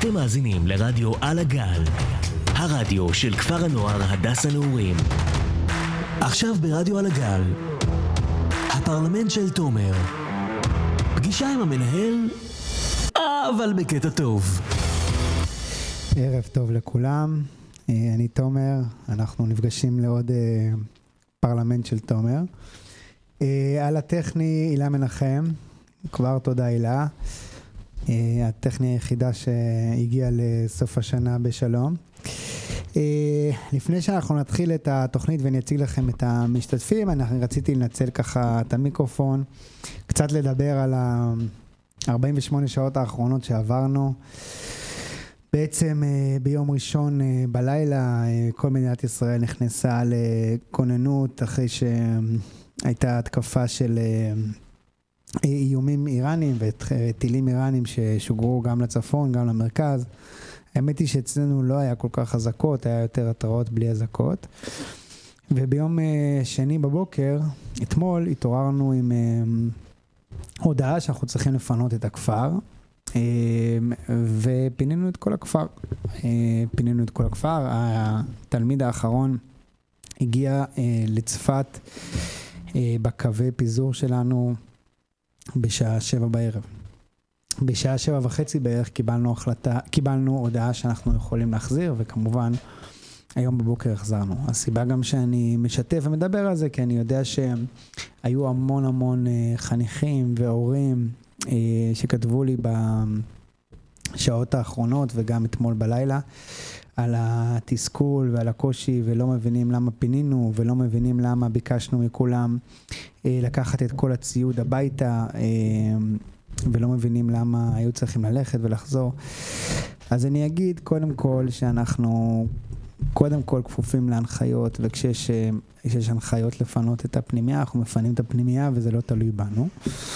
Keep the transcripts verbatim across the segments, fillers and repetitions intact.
אתם מאזינים לרדיו על הגל, הרדיו של כפר הנוער הדס הנעורים. עכשיו ברדיו על הגל, הפרלמנט של תומר. פגישה עם המנהל, אבל בקטע טוב. ערב טוב לכולם, אני תומר, אנחנו נפגשים לעוד פרלמנט של תומר. על הטכני הילה מנחם, כבר תודה הילה. הטכני היחידה שהגיעה לסוף השנה בשלום. לפני שאנחנו נתחיל את התוכנית ואני אציג לכם את המשתתפים, אני רציתי לנצל ככה את המיקרופון, קצת לדבר על ה-ארבעים ושמונה שעות האחרונות שעברנו. בעצם ביום ראשון בלילה כל מדינת ישראל נכנסה לכוננות אחרי שהייתה התקפה של איומים איראנים וטילים איראנים ששוגרו גם לצפון, גם למרכז. האמת היא שאצלנו לא היה כל כך חזקות, היה יותר התראות בלי הזקות. וביום שני בבוקר, אתמול, התעוררנו עם הודעה שאנחנו צריכים לפנות את הכפר, ופינינו את כל הכפר. פינינו את כל הכפר. התלמיד האחרון הגיע לצפת בקווי פיזור שלנו בשעה שבע בערב. בשעה שבע וחצי בערך קיבלנו החלטה, קיבלנו הודעה שאנחנו יכולים להחזיר, וכמובן היום בבוקר החזרנו. הסיבה גם שאני משתף ומדבר על זה, כי אני יודע שהיו המון המון חניכים והורים שכתבו לי בשעות האחרונות וגם אתמול בלילה על התסכול ועל הקושי, ולא מבינים למה פינינו ולא מבינים למה ביקשנו מכולם לקחת את כל הציוד הביתה, ולא מבינים למה היו צריכים ללכת ולחזור. אז אני אגיד קודם כל שאנחנו קודם כל כפופים להנחיות, וכשיש יש הנחיות לפנות את הפנימיה, אנחנו מפנים את הפנימיה וזה לא תלוי בנו.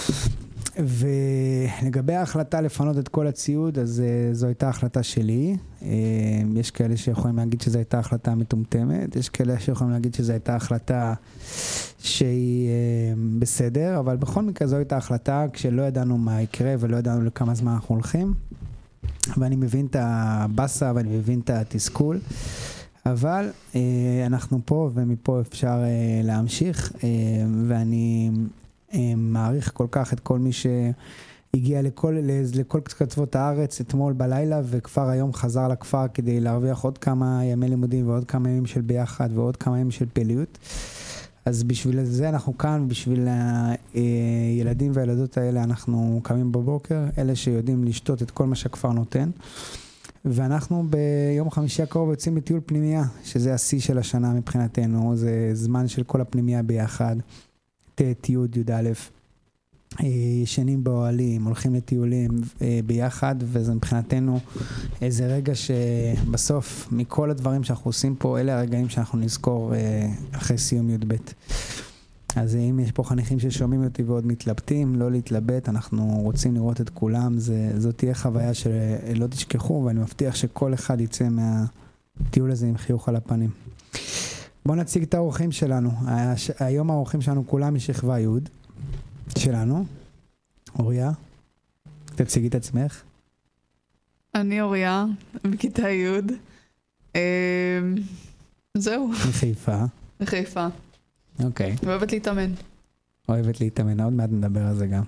ולגבי ההחלטה לפנות את כל הציוד, אז זו הייתה החלטה שלי. יש כאלה שיכולים להגיד שזו הייתה החלטה מטומטמת, יש כאלה שיכולים להגיד שזו הייתה החלטה שהיא בסדר, אבל בכל מקרה זו הייתה החלטה כשלא ידענו מה יקרה ולא ידענו לכמה זמן אנחנו הולכים. ואני מבין את הבאסה ואני מבין את התסכול, אבל אנחנו פה ומפה אפשר להמשיך, ואני מעריך כל כך את כל מי שהגיע לכל, לכל קצוות הארץ אתמול בלילה, וכבר היום חזר לכפר כדי להרוויח עוד כמה ימי לימודים ועוד כמה ימים של ביחד ועוד כמה ימים של פעילויות. אז בשביל זה אנחנו כאן, בשביל הילדים והילדות האלה אנחנו קמים בבוקר, אלה שיודעים לשתות את כל מה שהכפר נותן. ואנחנו ביום חמישי הקרוב יוצאים לטיול פנימייה, שזה השיא של השנה מבחינתנו, זה זמן של כל הפנימייה ביחד. ת' י' י' א', ישנים באוהלים, הולכים לטיולים ביחד, וזה מבחינתנו איזה רגע שבסוף מכל הדברים שאנחנו עושים פה, אלה הרגעים שאנחנו נזכור אחרי סיום י' ב'. אז אם יש פה חניכים ששומעים אותי ועוד מתלבטים, לא להתלבט, אנחנו רוצים לראות את כולם, זה, זאת תהיה חוויה שלא תשכחו, ואני מבטיח שכל אחד יצא מהטיול הזה עם חיוך על הפנים. בואו נציג את האורחים שלנו. היום האורחים שלנו כולם משכבה י' שלנו. אוריה, תציגי את עצמך. אני אוריה, בכיתה י'. זהו. מחיפה. מחיפה. אוקיי. אוהבת להתאמן. אוהבת להתאמן, עוד מעט נדבר על זה גם.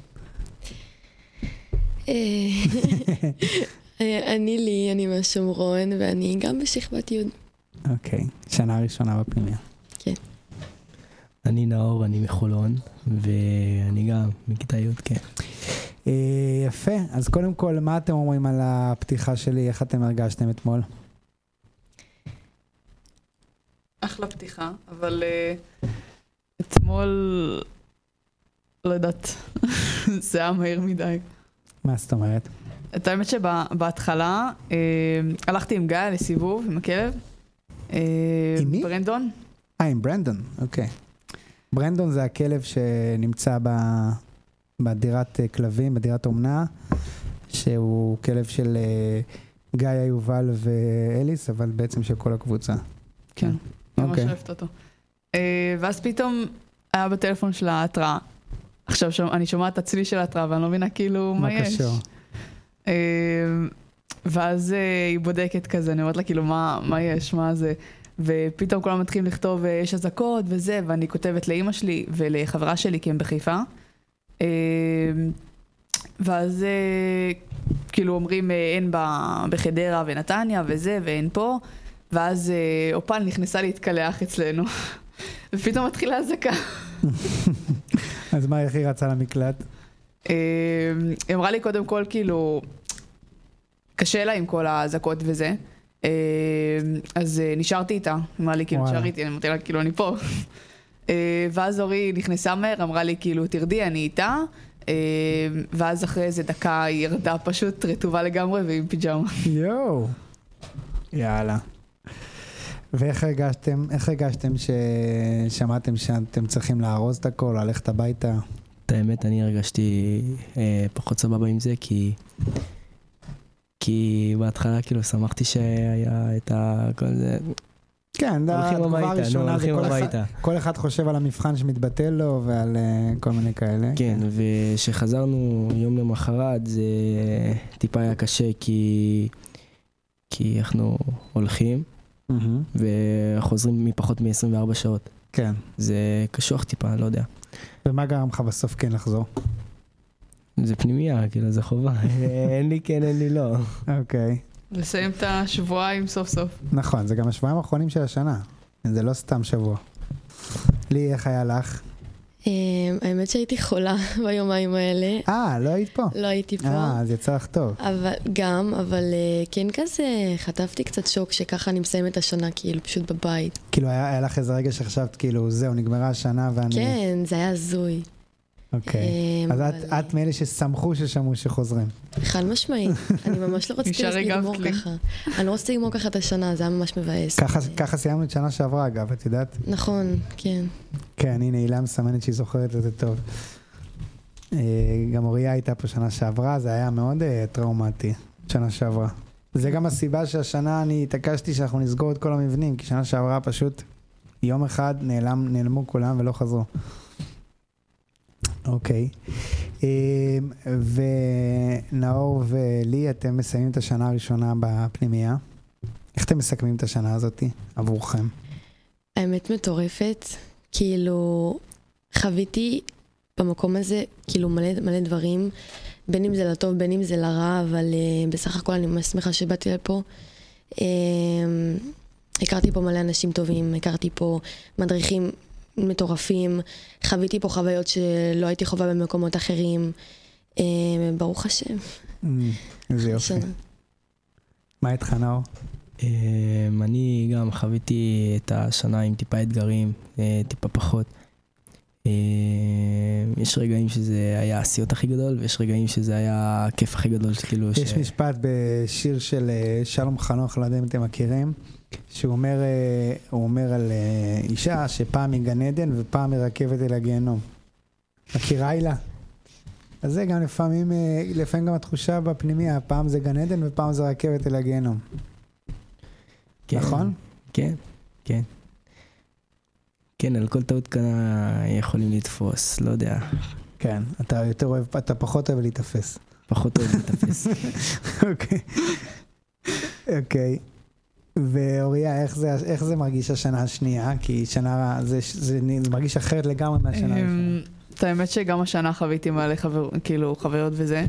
אני לי, אני מהשומרון, ואני גם בשכבת י'. אוקיי, שנה ראשונה בפנימיה. כן. אני נאור, אני מחולון, ואני גם מכיתה י', כן. יפה, אז קודם כל, מה אתם אומרים על הפתיחה שלי? איך אתם הרגשתם אתמול? אחלה פתיחה, אבל אתמול, לא יודעת, זה היה מהיר מדי. מה זאת אומרת? את האמת שבהתחלה הלכתי עם גיא לסיבוב, עם הכלב. עם מי? ברנדון. אה, עם ברנדון, אוקיי. ברנדון זה הכלב שנמצא בדירת כלבים, בדירת אומנה, שהוא כלב של גיא, יובל ואליס, אבל בעצם של כל הקבוצה. כן, ממש אוהבת אותו. ואז פתאום היה בטלפון של ההתראה. עכשיו אני שומעת את הצליל של ההתראה, ואני לא מבינה כאילו מה יש. ואז היא בודקת כזה, אני אומרת לה כאילו מה, מה יש, מה זה, ופתאום כולם מתחילים לכתוב יש אזעקות וזה, ואני כותבת לאמא שלי ולחברה שלי כי הם בחיפה, ואז כאילו אומרים אין בחדרה ונתניה וזה ואין פה, ואז אופל נכנסה להתקלח אצלנו, ופתאום מתחילה אזעקה. אז מה, איך היא רצה למקלט? היא אמרה לי קודם כל כאילו, קשה לה עם כל האזעקות וזה, אז נשארתי איתה, אמרה לי כאילו נשאר איתי, אני אמרתי לה כאילו אני פה. ואז אורי נכנסה מהר, אמרה לי כאילו תרדי אני איתה, ואז אחרי איזה דקה היא ירדה פשוט רטובה לגמרי ועם פיג'מה. יואו, יאללה. ואיך הרגשתם, איך הרגשתם ששמעתם שאתם צריכים לארוז את הכל, ללכת הביתה? את האמת, אני הרגשתי אה, פחות סבבה עם זה, כי כי בהתחלה כאילו שמחתי שהיה את הכל זה. כן, התגובה הראשונה זה כל אחד, כל אחד חושב על המבחן שמתבטל לו ועל uh, כל מיני כאלה. כן, ושחזרנו יום למחרת זה טיפה היה קשה, כי כי אנחנו הולכים mm-hmm. וחוזרים מפחות מ-עשרים וארבע שעות. כן. זה קשוח טיפה, לא יודע. ומה גרם לך בסוף כן לחזור? זה פנימיה, כאילו, זה חובה. אין לי כן, אין לי לא. אוקיי. לסיים את השבועיים סוף סוף. נכון, זה גם השבועיים האחרונים של השנה. זה לא סתם שבוע. לי, איך היה לך? האמת שהייתי חולה ביומיים האלה. אה, לא היית פה? לא הייתי פה. אה, אז יצא לך טוב. גם, אבל כן כזה, חטפתי קצת שוק שככה אני מסיים את השנה, כאילו, פשוט בבית. כאילו, היה לך איזה רגע שחשבת, כאילו, זהו, נגמרה השנה ואני... כן, זה היה זוי. אוקיי, אז את מאלה ששמחו ששמעו שחוזרים. חד משמעית, אני ממש לא רציתי לגמור ככה. אני לא רציתי לגמור ככה את השנה, זה היה ממש מבאס. ככה סיימנו את שנה שעברה אגב, את יודעת? נכון, כן. כן, הנה, הילה מסמנת שהיא זוכרת את זה טוב. גם אוריה הייתה פה שנה שעברה, זה היה מאוד טראומטי, שנה שעברה. זה גם הסיבה שהשנה אני התעקשתי שאנחנו נסגור את כל המבנים, כי שנה שעברה פשוט יום אחד נעלמו כולם ולא חזרו. אוקיי, ונאור ולי, אתם מסיימים את השנה הראשונה בפנימייה. איך אתם מסכמים את השנה הזאת עבורכם? האמת מטורפת, כאילו חוויתי במקום הזה כאילו מלא, מלא דברים, בין אם זה לטוב, בין אם זה לרע, אבל uh, בסך הכל אני ממש שמחה שבאתי לפה. Uh, הכרתי פה מלא אנשים טובים, הכרתי פה מדריכים מטורפים, חוויתי פה חוויות שלא הייתי חווה במקומות אחרים, uh, ברוך השם. איזה יופי. מה איתך נאור? אני גם חוויתי את השנה עם טיפה אתגרים, טיפה פחות. יש רגעים שזה היה הסיוט הכי גדול, ויש רגעים שזה היה הכיף הכי גדול. יש משפט בשיר של שלום חנוך, לא יודע אם אתם מכירים, שהוא אומר, הוא אומר על אישה שפעם היא גן עדן ופעם היא רכבת אל הגיהנום. מכירה הילה? אז זה גם לפעמים, לפעמים גם התחושה בפנימיה, פעם זה גן עדן ופעם זה רכבת אל הגיהנום. כן, נכון? כן, כן. כן, על כל טעות כאן יכולים לתפוס, לא יודע. כן, אתה יותר אוהב, אתה פחות אוהב להתאפס. פחות אוהב להתאפס. אוקיי. אוקיי. ואוריה, איך זה, איך זה מרגיש השנה השנייה? כי שנה, זה, זה, זה מרגיש אחרת לגמרי מהשנה הראשונה. את האמת שגם השנה חוויתי מלא חבר, כאילו חוויות וזה.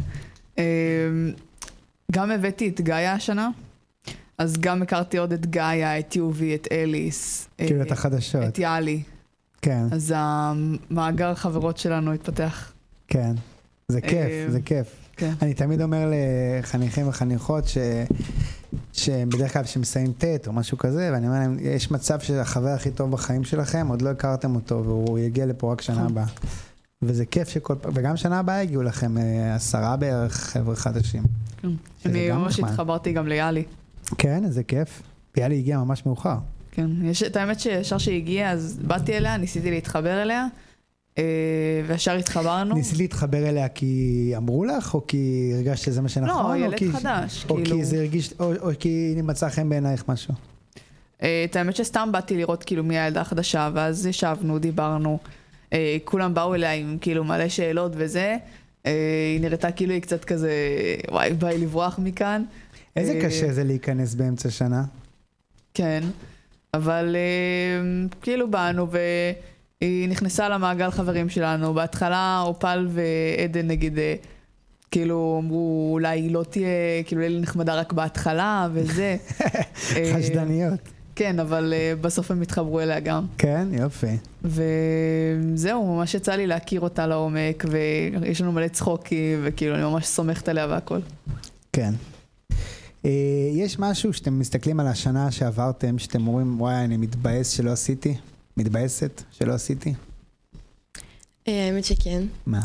גם הבאתי את גאיה השנה. אז גם הכרתי עוד את גאיה, את יובי, את אליס. כאילו את החדשות. את יאלי. כן. אז המאגר חברות שלנו התפתח. כן. זה כיף, זה כיף. כן. אני תמיד אומר לחניכים וחניכות ש... שבדרך כלל שמסיים טט או משהו כזה, ואני אומר להם, יש מצב שהחבר הכי טוב בחיים שלכם, עוד לא הכרתם אותו, והוא יגיע לפה רק שנה הבאה. וזה כיף שכל פעם, וגם שנה הבאה הגיעו לכם עשרה בערך חבר'ה חדשים. כן. אני ממש התחברתי גם ליאלי. כן, זה כיף. יאלי הגיע ממש מאוחר. כן, יש את האמת שישר שהיא הגיעה, אז באתי אליה, ניסיתי להתחבר אליה, וישר התחברנו. ניסית להתחבר אליה כי אמרו לך, או כי הרגשת שזה מה שנכון? לא, ילד חדש. או כי זה הרגיש, או כי מצא לכם בעינייך משהו? את האמת שסתם באתי לראות כאילו מי הילדה החדשה, ואז ישבנו, דיברנו, כולם באו אליה עם כאילו מלא שאלות וזה, היא נראתה כאילו היא קצת כזה, וואי, באי לברוח מכאן. איזה קשה זה להיכנס באמצע שנה? כן, אבל כאילו באנו והיא נכנסה למעגל חברים שלנו. בהתחלה אופל ועדן נגיד, כאילו אמרו אולי היא לא תהיה, כאילו היא נחמדה רק בהתחלה וזה. חשדניות. כן, אבל בסוף הם התחברו אליה גם. כן, יופי. וזהו, ממש יצא לי להכיר אותה לעומק, ויש לנו מלא צחוקים, וכאילו אני ממש סומכת עליה והכל. כן. יש משהו שאתם מסתכלים על השנה שעברתם, שאתם אומרים, וואי, אני מתבאס שלא עשיתי? מתבאסת שלא עשיתי? האמת שכן. מה?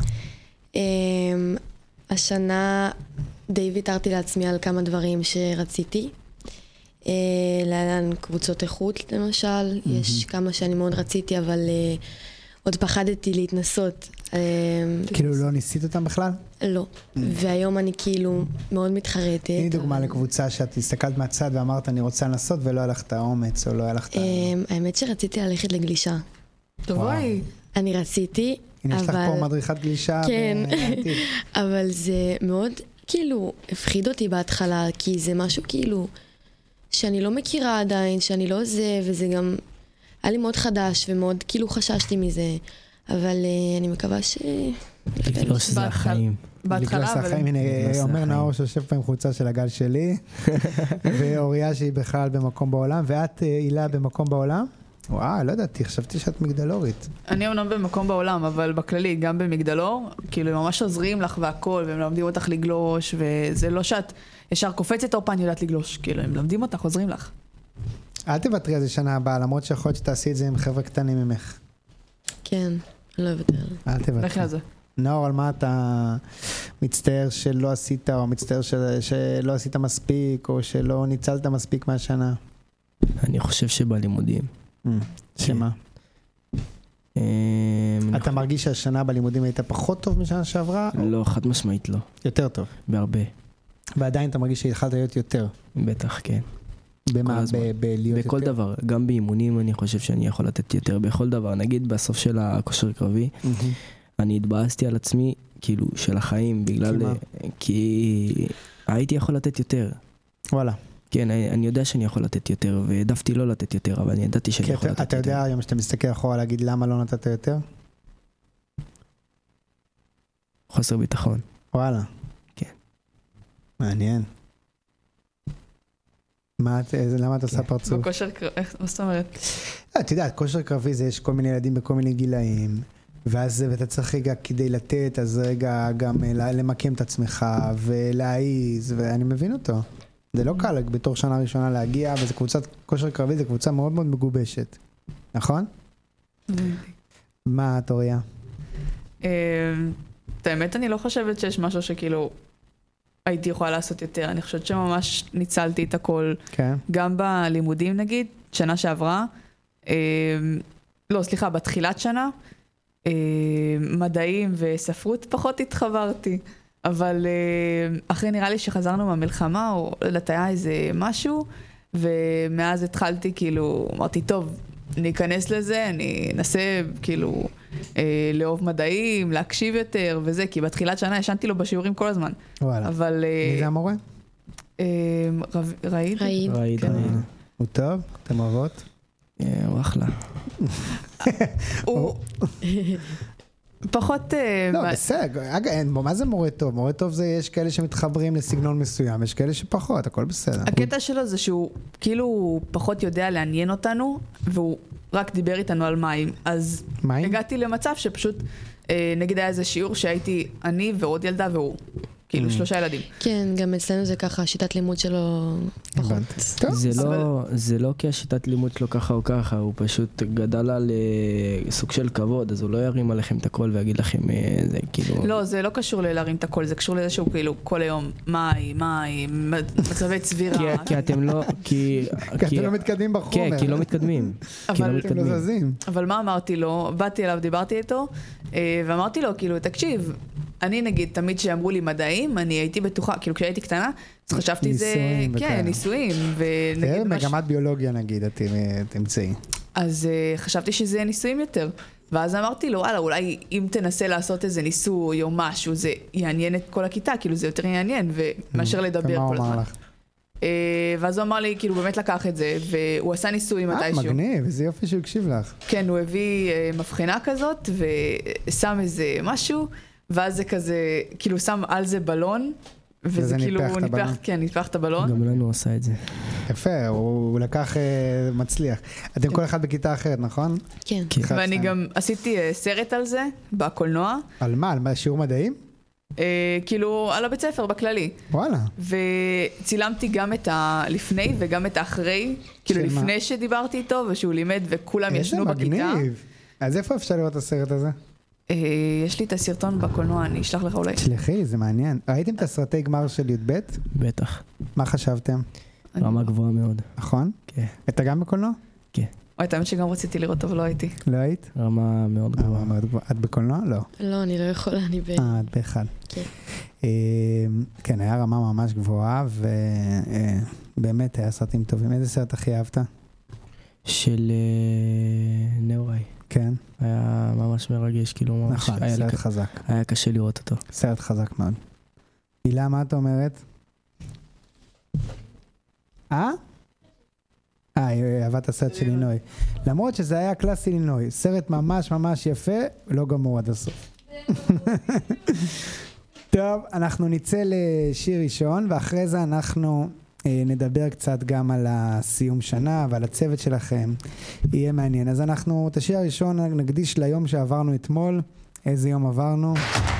השנה די ויתרתי לעצמי על כמה דברים שרציתי. להלן קבוצות איכות למשל, יש כמה שאני מאוד רציתי, אבל עוד פחדתי להתנסות. כאילו לא ניסית אותם בכלל? לא, והיום אני כאילו מאוד מתחרטת. תני דוגמה לקבוצה שאת הסתכלת מהצד ואמרת אני רוצה לנסות ולא הלכת האומץ או לא הלכת... האמת שרציתי ללכת לגלישה. תבואי. אני רציתי, אבל... הנה יש לך פה מדריכת גלישה. כן, אבל זה מאוד כאילו הפחיד אותי בהתחלה, כי זה משהו כאילו שאני לא מכירה עדיין, שאני לא זה, וזה גם היה לי מאוד חדש ומאוד כאילו חששתי מזה. אבל אני מקווה ש... לגלוש זה החיים. בהתחלה, אבל... הנה, אומר נאור שיושב פה עם חולצה של הגל שלי, ואוריה שהיא בכלל במקום בעולם, ואת הילה במקום בעולם? וואו, לא ידעתי, חשבתי שאת מגדלורית. אני אומנם במקום בעולם, אבל בכללי, גם במגדלור, כאילו הם ממש עוזרים לך והכל, והם לומדים אותך לגלוש, וזה לא שאת ישר קופצת או פעם יודעת לגלוש, כאילו הם לומדים אותך, עוזרים לך. אל תוותרי על זה שנה הבאה, למרות שיכול להיות שתעשי את זה עם חבר'ה קטנים ממך. כן, לא אוותר. אל תוותרי. לכי על זה. נאור, על מה אתה מצטער שלא עשית, או מצטער של, שלא עשית מספיק, או שלא ניצלת מספיק מהשנה? אני חושב שבלימודים. שמה? אתה מרגיש שהשנה בלימודים הייתה פחות טוב משנה שעברה? לא, חד משמעית לא. יותר טוב? בהרבה. ועדיין אתה מרגיש שהתחלת להיות יותר? בטח, כן. במה? בלהיות יותר? בכל דבר. גם באימונים אני חושב שאני יכול לתת יותר. בכל דבר. נגיד בסוף של הכושר קרבי, אני התבאסתי על עצמי, כאילו, של החיים, בגלל... כי הייתי יכול לתת יותר. וואלה. כן, אני יודע שאני יכול לתת יותר, והעדפתי לא לתת יותר, אבל אני ידעתי שאני יכול לתת יותר. אתה יודע היום שאתה מסתכל אחורה להגיד למה לא נתת יותר? חוסר ביטחון. וואלה. כן. מעניין. מה, למה אתה עושה פרצוף? בכושר קרבי, מה זאת אומרת? אתה יודע, כושר קרבי זה יש כל מיני ילדים בכל מיני גילאים, ואז אתה צריך רגע כדי לתת, אז רגע גם למקם את עצמך ולהעיז, ואני מבין אותו. זה לא קל בתור שנה ראשונה להגיע, וזה קבוצת כושר קרבי, זה קבוצה מאוד מאוד מגובשת. נכון? מה את אוריה? האמת, אני לא חושבת שיש משהו שכאילו הייתי יכולה לעשות יותר. אני חושבת שממש ניצלתי את הכל. גם בלימודים נגיד, שנה שעברה. לא, סליחה, בתחילת שנה, מדעים וספרות פחות התחברתי. אבל אחרי נראה לי שחזרנו מהמלחמה, או לא יודעת, היה איזה משהו, ומאז התחלתי כאילו, אמרתי, טוב, ניכנס לזה, אני אנסה כאילו לאהוב מדעים, להקשיב יותר וזה, כי בתחילת שנה ישנתי לו בשיעורים כל הזמן. וואלה. אבל... מי זה המורה? ראיד? ראיד. ראיד, ראיד. הוא טוב? אתם אוהבות? הוא אחלה. הוא... פחות... לא, בסדר. מה זה מורה טוב? מורה טוב זה יש כאלה שמתחברים לסגנון מסוים, יש כאלה שפחות, הכל בסדר. הקטע שלו זה שהוא כאילו פחות יודע לעניין אותנו, והוא רק דיבר איתנו על מים. אז הגעתי למצב שפשוט, נגיד היה איזה שיעור שהייתי אני ועוד ילדה והוא. כאילו שלושה ילדים. כן, גם אצלנו זה ככה, שיטת לימוד שלו פחות. זה לא כי השיטת לימוד שלו ככה או ככה, הוא פשוט גדל על סוג של כבוד, אז הוא לא ירים עליכם את הכל ויגיד לכם, זה כאילו... לא, זה לא קשור להרים את הכל, זה קשור לזה שהוא כאילו כל היום, מים, מים, מצבי צבירה. כי אתם לא... כי אתם לא מתקדמים בחומר. כן, כי לא מתקדמים. אתם לא זזים. אבל מה אמרתי לו? באתי אליו, דיברתי איתו, ואמרתי לו, כאילו, תקשיב, אני נגיד, תמיד שאמרו לי מדעים, אני הייתי בטוחה, כאילו כשהייתי קטנה, אז חשבתי זה, כן, ניסויים, ונגיד מגמת ביולוגיה נגיד, תמצאי. אז חשבתי שזה ניסויים יותר, ואז אמרתי לו, וואלה, אולי אם תנסה לעשות איזה ניסוי או משהו, זה יעניין את כל הכיתה, כאילו זה יותר יעניין, ומאשר לדבר כל הזמן. ואז הוא אמר לי, כאילו, באמת לקח את זה, והוא עשה ניסוי מתישהו. אה, מגניב, איזה יופי שהוא הקשיב לך. כן, הוא הביא מבחינה כזאת, ושם איזה משהו, ואז זה כזה, כאילו, שם על זה בלון, וזה כאילו, הוא ניפח, כן, ניפח את הבלון. גם לנו עושה את זה. יפה, הוא לקח מצליח. אתם כל אחד בכיתה אחרת, נכון? כן. ואני גם עשיתי סרט על זה, בקולנוע. על מה? על שיעור מדעים? כאילו, על הבית ספר, בכללי. וואלה. וצילמתי גם את הלפני וגם את האחרי, כאילו לפני שדיברתי איתו, ושהוא לימד וכולם ישנו בכיתה. איזה מגניב. אז איפה אפשר לראות את הסרט הזה? יש לי את הסרטון בקולנוע, אני אשלח לך אולי. שלחי, זה מעניין. ראיתם את הסרטי גמר של י' ב'? בטח. מה חשבתם? רמה גבוהה מאוד. נכון? כן. אתה גם בקולנוע? כן. אוי, האמת שגם רציתי לראות, אבל לא הייתי. לא היית? רמה מאוד גבוהה. את בקולנוע? לא. לא, אני לא יכולה, אני ב... אה, את באחד. כן. כן, היה רמה ממש גבוהה, ובאמת היה סרטים טובים. איזה סרט הכי אהבת? של נאורי. כן. היה ממש מרגש, כאילו ממש... נכון, סרט חזק. היה קשה לראות אותו. סרט חזק מאוד. הילה, מה את אומרת? אה? אה, היא אהבה את הסרט של לינוי. למרות שזה היה קלאסי לינוי. סרט ממש ממש יפה, לא גמור עד הסוף. טוב, אנחנו נצא לשיר ראשון, ואחרי זה אנחנו אה, נדבר קצת גם על הסיום שנה ועל הצוות שלכם. יהיה מעניין. אז אנחנו, את השיר הראשון נקדיש ליום שעברנו אתמול. איזה יום עברנו?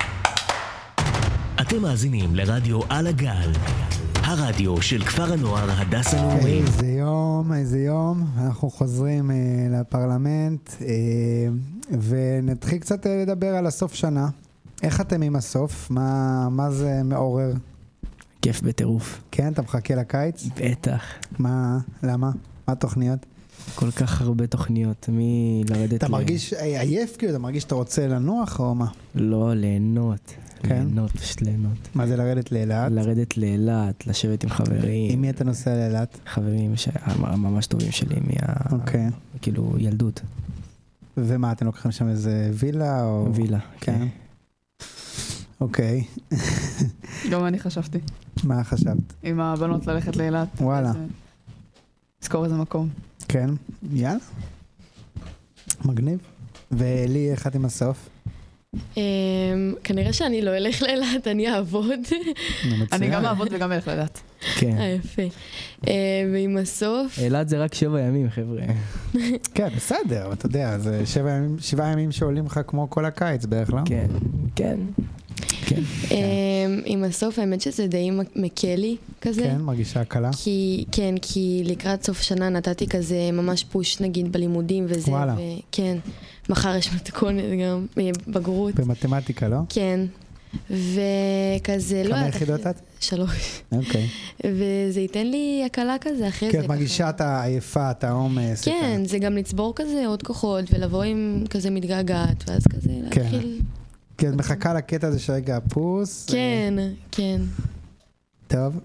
אתם מאזינים לרדיו על הגל, הרדיו של כפר הנוער הדס הנעורים. איזה יום, איזה יום. אנחנו חוזרים אה, לפרלמנט, אה, ונתחיל קצת אה, לדבר על הסוף שנה. איך אתם עם הסוף? מה, מה זה מעורר? כיף בטירוף. כן, אתה מחכה לקיץ? בטח. מה, למה? מה התוכניות? כל כך הרבה תוכניות, מי לרדת... אתה מרגיש עייף כאילו? אתה מרגיש שאתה רוצה לנוח או מה? לא, ליהנות. כן? ליהנות, פשוט ליהנות. מה זה לרדת לאילת? לרדת לאילת, לשבת עם חברים. עם מי אתה נוסע לאילת? חברים ממש טובים שלי, מה... אוקיי. כאילו ילדות. ומה, אתם לוקחים שם איזה וילה או... וילה, כן. אוקיי. גם אני חשבתי. מה חשבת? עם הבנות ללכת לאילת. וואלה. לזכור איזה מקום. כן, יאללה. מגניב. ולי, איך את עם הסוף? כנראה שאני לא אלך לאילת, אני אעבוד. אני גם אעבוד וגם אלך לאילת. כן. יפה. ועם הסוף... אילת זה רק שבע ימים, חבר'ה. כן, בסדר, אתה יודע, זה שבעה ימים שעולים לך כמו כל הקיץ בערך, לא? כן, כן. כן. עם הסוף, האמת שזה די מקל לי כזה. כן, מרגישה הקלה. כן, כי לקראת סוף שנה נתתי כזה ממש פוש נגיד בלימודים וזה. וואלה. כן, מחר יש מתכונת גם, בגרות. במתמטיקה, לא? כן. וכזה, לא... כמה יחידות את? שלוש. אוקיי. וזה ייתן לי הקלה כזה אחרי זה. כן, את מרגישה את העייפה, את העומס. כן, זה גם לצבור כזה עוד כוחות, ולבוא עם כזה מתגעגעת, ואז כזה להתחיל... כי את מחכה לקטע הזה שרגע הפוס. כן, כן. טוב,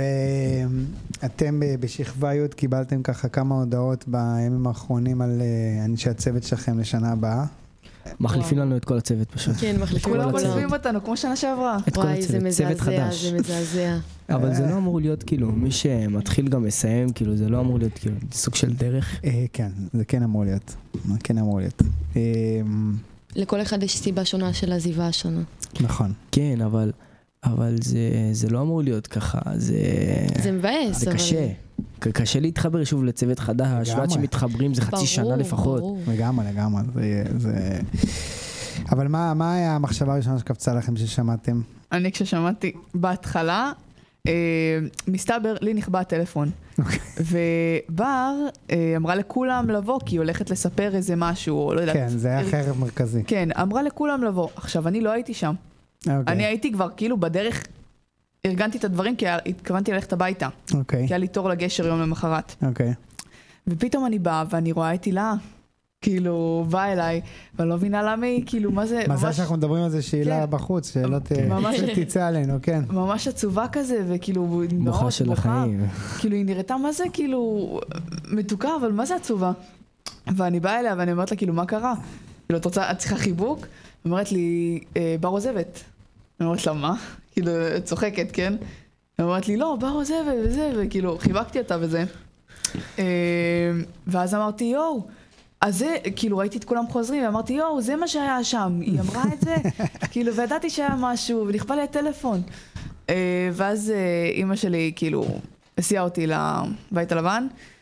ואתם בשכבה י' קיבלתם ככה כמה הודעות בימים האחרונים על אנשי הצוות שלכם לשנה הבאה. מחליפים לנו את כל הצוות פשוט. כן, מחליפים כולם עוזבים אותנו, כמו שנה שעברה. את כל הצוות, צוות חדש. זה מזעזע. אבל זה לא אמור להיות כאילו, מי שמתחיל גם מסיים, כאילו זה לא אמור להיות כאילו, סוג של דרך. כן, זה כן אמור להיות. זה כן אמור להיות. לכל אחד יש סיבה שונה של עזיבה השנה. נכון. כן, אבל, אבל זה, זה לא אמור להיות ככה, זה... זה מבאס, זה אבל... קשה. קשה להתחבר שוב לצוות חדש, ועד שמתחברים זה חצי שנה לפחות. לגמרי, לגמרי. זה... אבל מה, מה היה המחשבה הראשונה שקפצה לכם ששמעתם? אני כששמעתי בהתחלה, מסתבר, לי נכבה הטלפון. ובר אמרה לכולם לבוא, כי היא הולכת לספר איזה משהו, לא יודעת. כן, זה היה חרב מרכזי. כן, אמרה לכולם לבוא. עכשיו, אני לא הייתי שם. אני הייתי כבר כאילו בדרך, ארגנתי את הדברים, כי התכוונתי ללכת הביתה. אוקיי. כי היה לי תור לגשר יום למחרת. אוקיי. ופתאום אני באה, ואני רואה את הילה, כאילו, באה אליי, ואני לא מבינה למה היא, כאילו, מה זה... מה זה שאנחנו מדברים על זה שהילה בחוץ, שלא תצא עלינו, כן. ממש עצובה כזה, וכאילו... בוכה של החיים. כאילו, היא נראתה מה זה, כאילו, מתוקה, אבל מה זה עצובה? ואני באה אליה, ואני אומרת לה, כאילו, מה קרה? כאילו, את רוצה, את צריכה חיבוק? היא אומרת לי, בר עוזבת. אני אומרת לה, מה? כאילו, צוחקת, כן? ואמרת לי, לא, בר זה וזה, וכאילו, חיבקתי אותה וזה. ואז אמרתי, יואו, אז זה, כאילו, ראיתי את כולם חוזרים, ואמרתי, יואו, זה מה שהיה שם, היא אמרה את זה, כאילו, וידעתי שהיה משהו, ונכפה לי הטלפון. ואז אמא שלי, כאילו, הסיעה אותי לבית הלבן,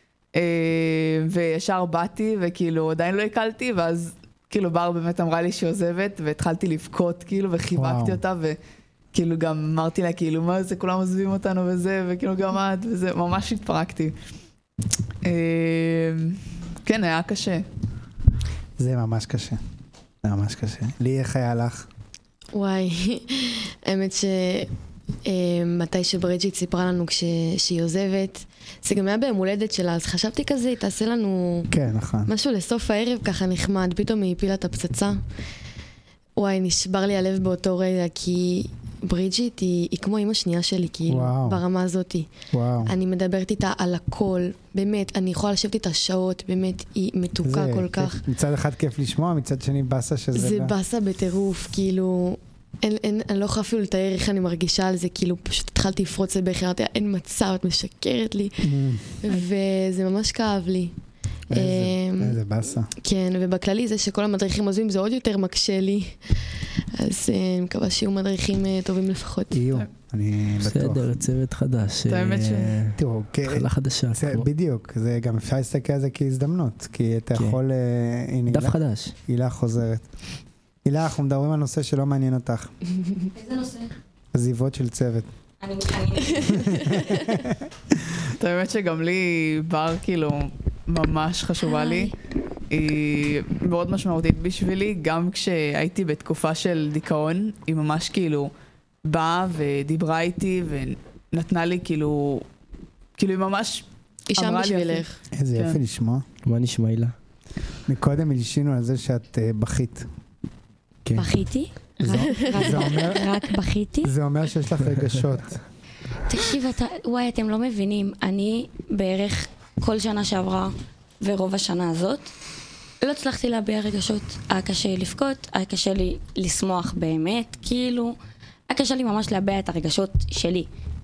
וישר באתי, וכאילו, עדיין לא הקלתי, ואז, כאילו, בר באמת אמרה לי שהיא עוזבת, והתחלתי לבכות, כאילו, וחיבקתי אותה, וכאילו, גם אמרתי לה, כאילו, מה זה, כולם עוזבים אותנו וזה, וכאילו, גם את, וזה, ממש התפרקתי. כן, היה קשה. זה ממש קשה. זה ממש קשה. לי, איך היה לך? וואי, האמת שמתי שבריג'יט סיפרה לנו כשהיא עוזבת, זה גם היה ביום הולדת שלה, אז חשבתי כזה, היא תעשה לנו כן, נכון. משהו לסוף הערב ככה נחמד, פתאום היא הפילה את הפצצה. וואי, נשבר לי הלב באותו רגע, כי בריג'יט היא, היא כמו אמא שנייה שלי, כאילו, וואו. ברמה הזאת. וואו. אני מדברת איתה על הכל, באמת, אני יכולה לשבת איתה שעות, באמת, היא מתוקה זה, כל כיף, כך. מצד אחד כיף לשמוע, מצד שני בסה שזה... זה לא... בסה בטירוף, כאילו, אין, אין, אני לא יכולה אפילו לתאר איך אני מרגישה על זה, כאילו, פשוט התחלתי לפרוץ לבכי, אמרתי, אין מצב, את משקרת לי, וזה ממש כאב לי. איזה, איזה בסה. כן, ובכללי זה שכל המדריכים עוזבים, זה עוד יותר מקשה לי, אז אני מקווה שיהיו מדריכים טובים לפחות. יהיו, אני בטוח. בסדר, צוות חדש. האמת ש... תראו, התחלה חדשה. בדיוק, זה גם אפשר להסתכל על זה כהזדמנות, כי אתה יכול... דף חדש. הילה חוזרת. הילה, אנחנו מדברים על נושא שלא מעניין אותך. איזה נושא? עזיבות של צוות. אני מתעניינת. האמת שגם לי בר כאילו ממש חשובה לי. היא מאוד משמעותית בשבילי, גם כשהייתי בתקופה של דיכאון, היא ממש כאילו באה ודיברה איתי ונתנה לי כאילו, כאילו היא ממש היא שם בשבילך. איזה יפה לשמוע. מה נשמע הילה? מקודם הלשינו על זה שאת בכית. בכיתי? רק בכיתי? זה אומר שיש לך רגשות. תקשיב, וואי, אתם לא מבינים, אני בערך כל שנה שעברה ורוב השנה הזאת, לא הצלחתי להביע רגשות. היה קשה לי לבכות, היה קשה לי לשמוח באמת, כאילו, היה קשה לי ממש להביע את הרגשות שלי.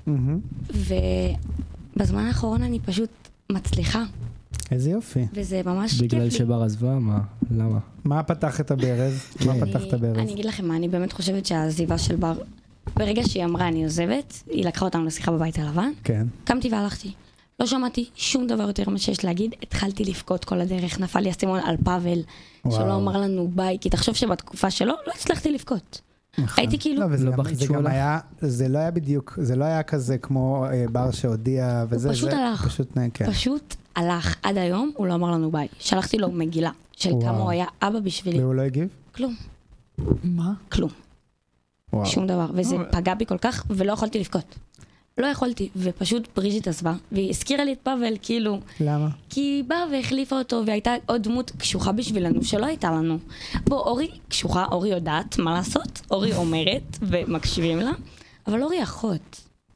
ובזמן האחרון אני פשוט מצליחה. איזה יופי. וזה ממש כיף לי. בגלל שבר עזבה? מה? למה? מה פתח את הברז? מה פתח את הברז? אני אגיד לכם מה, אני באמת חושבת שהעזיבה של בר, ברגע שהיא אמרה אני עוזבת, היא לקחה אותנו לשיחה בבית הלבן, כן. קמתי והלכתי. לא שמעתי שום דבר יותר מה שיש להגיד, התחלתי לבכות כל הדרך, נפל לי הסימון על פאבל, שלא אמר לנו ביי, כי תחשוב שבתקופה שלו לא הצלחתי לבכות. הייתי כאילו... לא, וזה גם היה, זה לא היה בדיוק, זה לא היה כזה כמו בר שהודיע, וזה... הוא פשוט הלך, פשוט הלך. עד היום הוא לא אמר לנו ביי. שלחתי לו מגילה של כמה הוא היה אבא בשבילי. והוא לא הגיב? כלום. מה? כלום. שום דבר. וזה פגע בי כל כך, ולא יכולתי לבכות. לא יכולתי, ופשוט בריג'יט עזבה, והיא הזכירה לי את פאבל, כאילו... למה? כי היא באה והחליפה אותו, והייתה עוד דמות קשוחה בשבילנו, שלא הייתה לנו. בוא, אורי קשוחה, אורי יודעת מה לעשות, אורי אומרת, ומקשיבים לה, אבל אורי אחות.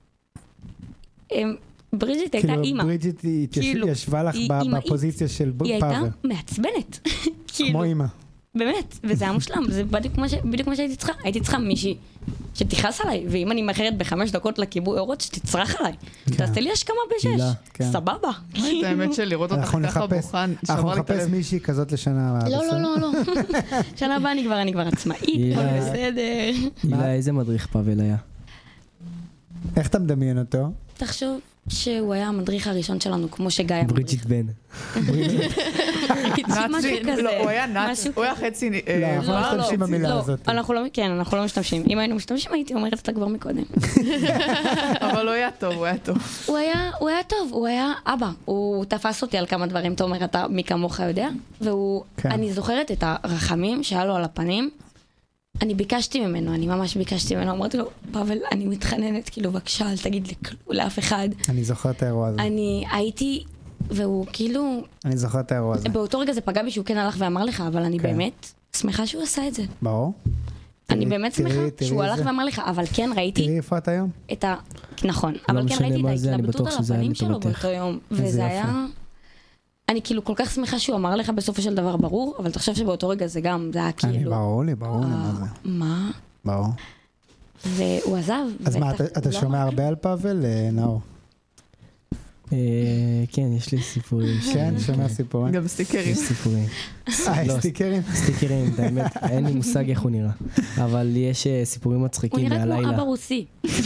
בריג'יט הייתה אימא. כאילו בריג'יט ישבה לך בפוזיציה של פאבל. היא הייתה מעצבנת. כמו אימא. באמת, וזה היה מושלם, זה בדיוק מה שהייתי צריכה. הייתי צריכה מישהי שתכעס עליי, ואם אני מאחרת בחמש דקות לכיבוי אורות, שתצרח עליי. תעשה לי השכמה בשש, סבבה. את האמת של לראות אותך ככה בוחן. אנחנו נחפש מישהי כזאת לשנה הבאה. לא, לא, לא, לא. שנה הבאה אני כבר, אני כבר עצמאית, כבר בסדר. הילה, איזה מדריך פאבל היה? איך אתה מדמיין אותו? תחשוב שהוא היה המדריך הראשון שלנו, כמו שגיא המדריך. בריג'יט בן. נאצי, לא, הוא היה נאצי, הוא היה חצי... לא, אנחנו לא משתמשים במילה הזאת. כן, אנחנו לא משתמשים. אם היינו משתמשים, הייתי אומרת אותה כבר מקודם. אבל הוא היה טוב, הוא היה טוב. הוא היה טוב, הוא היה אבא. הוא תפס אותי על כמה דברים, תומר, אתה מי כמוך יודע. ואני זוכרת את הרחמים שהיה לו על הפנים. אני ביקשתי ממנו, אני ממש ביקשתי ממנו, אמרתי לו, פאבל, אני מתחננת, כאילו, בבקשה, אל תגיד לאף אחד. אני זוכר את האירוע הזה. אני הייתי, והוא כאילו... אני זוכר את האירוע הזה. באותו רגע זה פגע בי שהוא כן הלך ואמר לך, אבל אני באמת שמחה שהוא עשה את זה. ברור. אני באמת שמחה שהוא הלך ואמר לך, אבל כן ראיתי... תראי איפה את היום? את ה... נכון, אבל כן ראיתי את ההתלבטות על הפנים שלו באותו יום, וזה היה... אני כאילו כל כך שמחה שהוא אמר לך בסופו של דבר ברור, אבל תחשוב שבאותו רגע זה גם, זה היה כאילו... אני ברור לי, ברור לי מה זה. מה? ברור. והוא עזב. אז מה, אתה שומע הרבה על פאבל, נאור? כן, יש לי סיפורים. כן, שומע סיפורים. גם סטיקרים. יש סיפורים. אה, סטיקרים? סטיקרים, באמת, אין לי מושג איך הוא נראה. אבל יש סיפורים מצחיקים מהלילה. הוא נראה כמו אבא רוסי.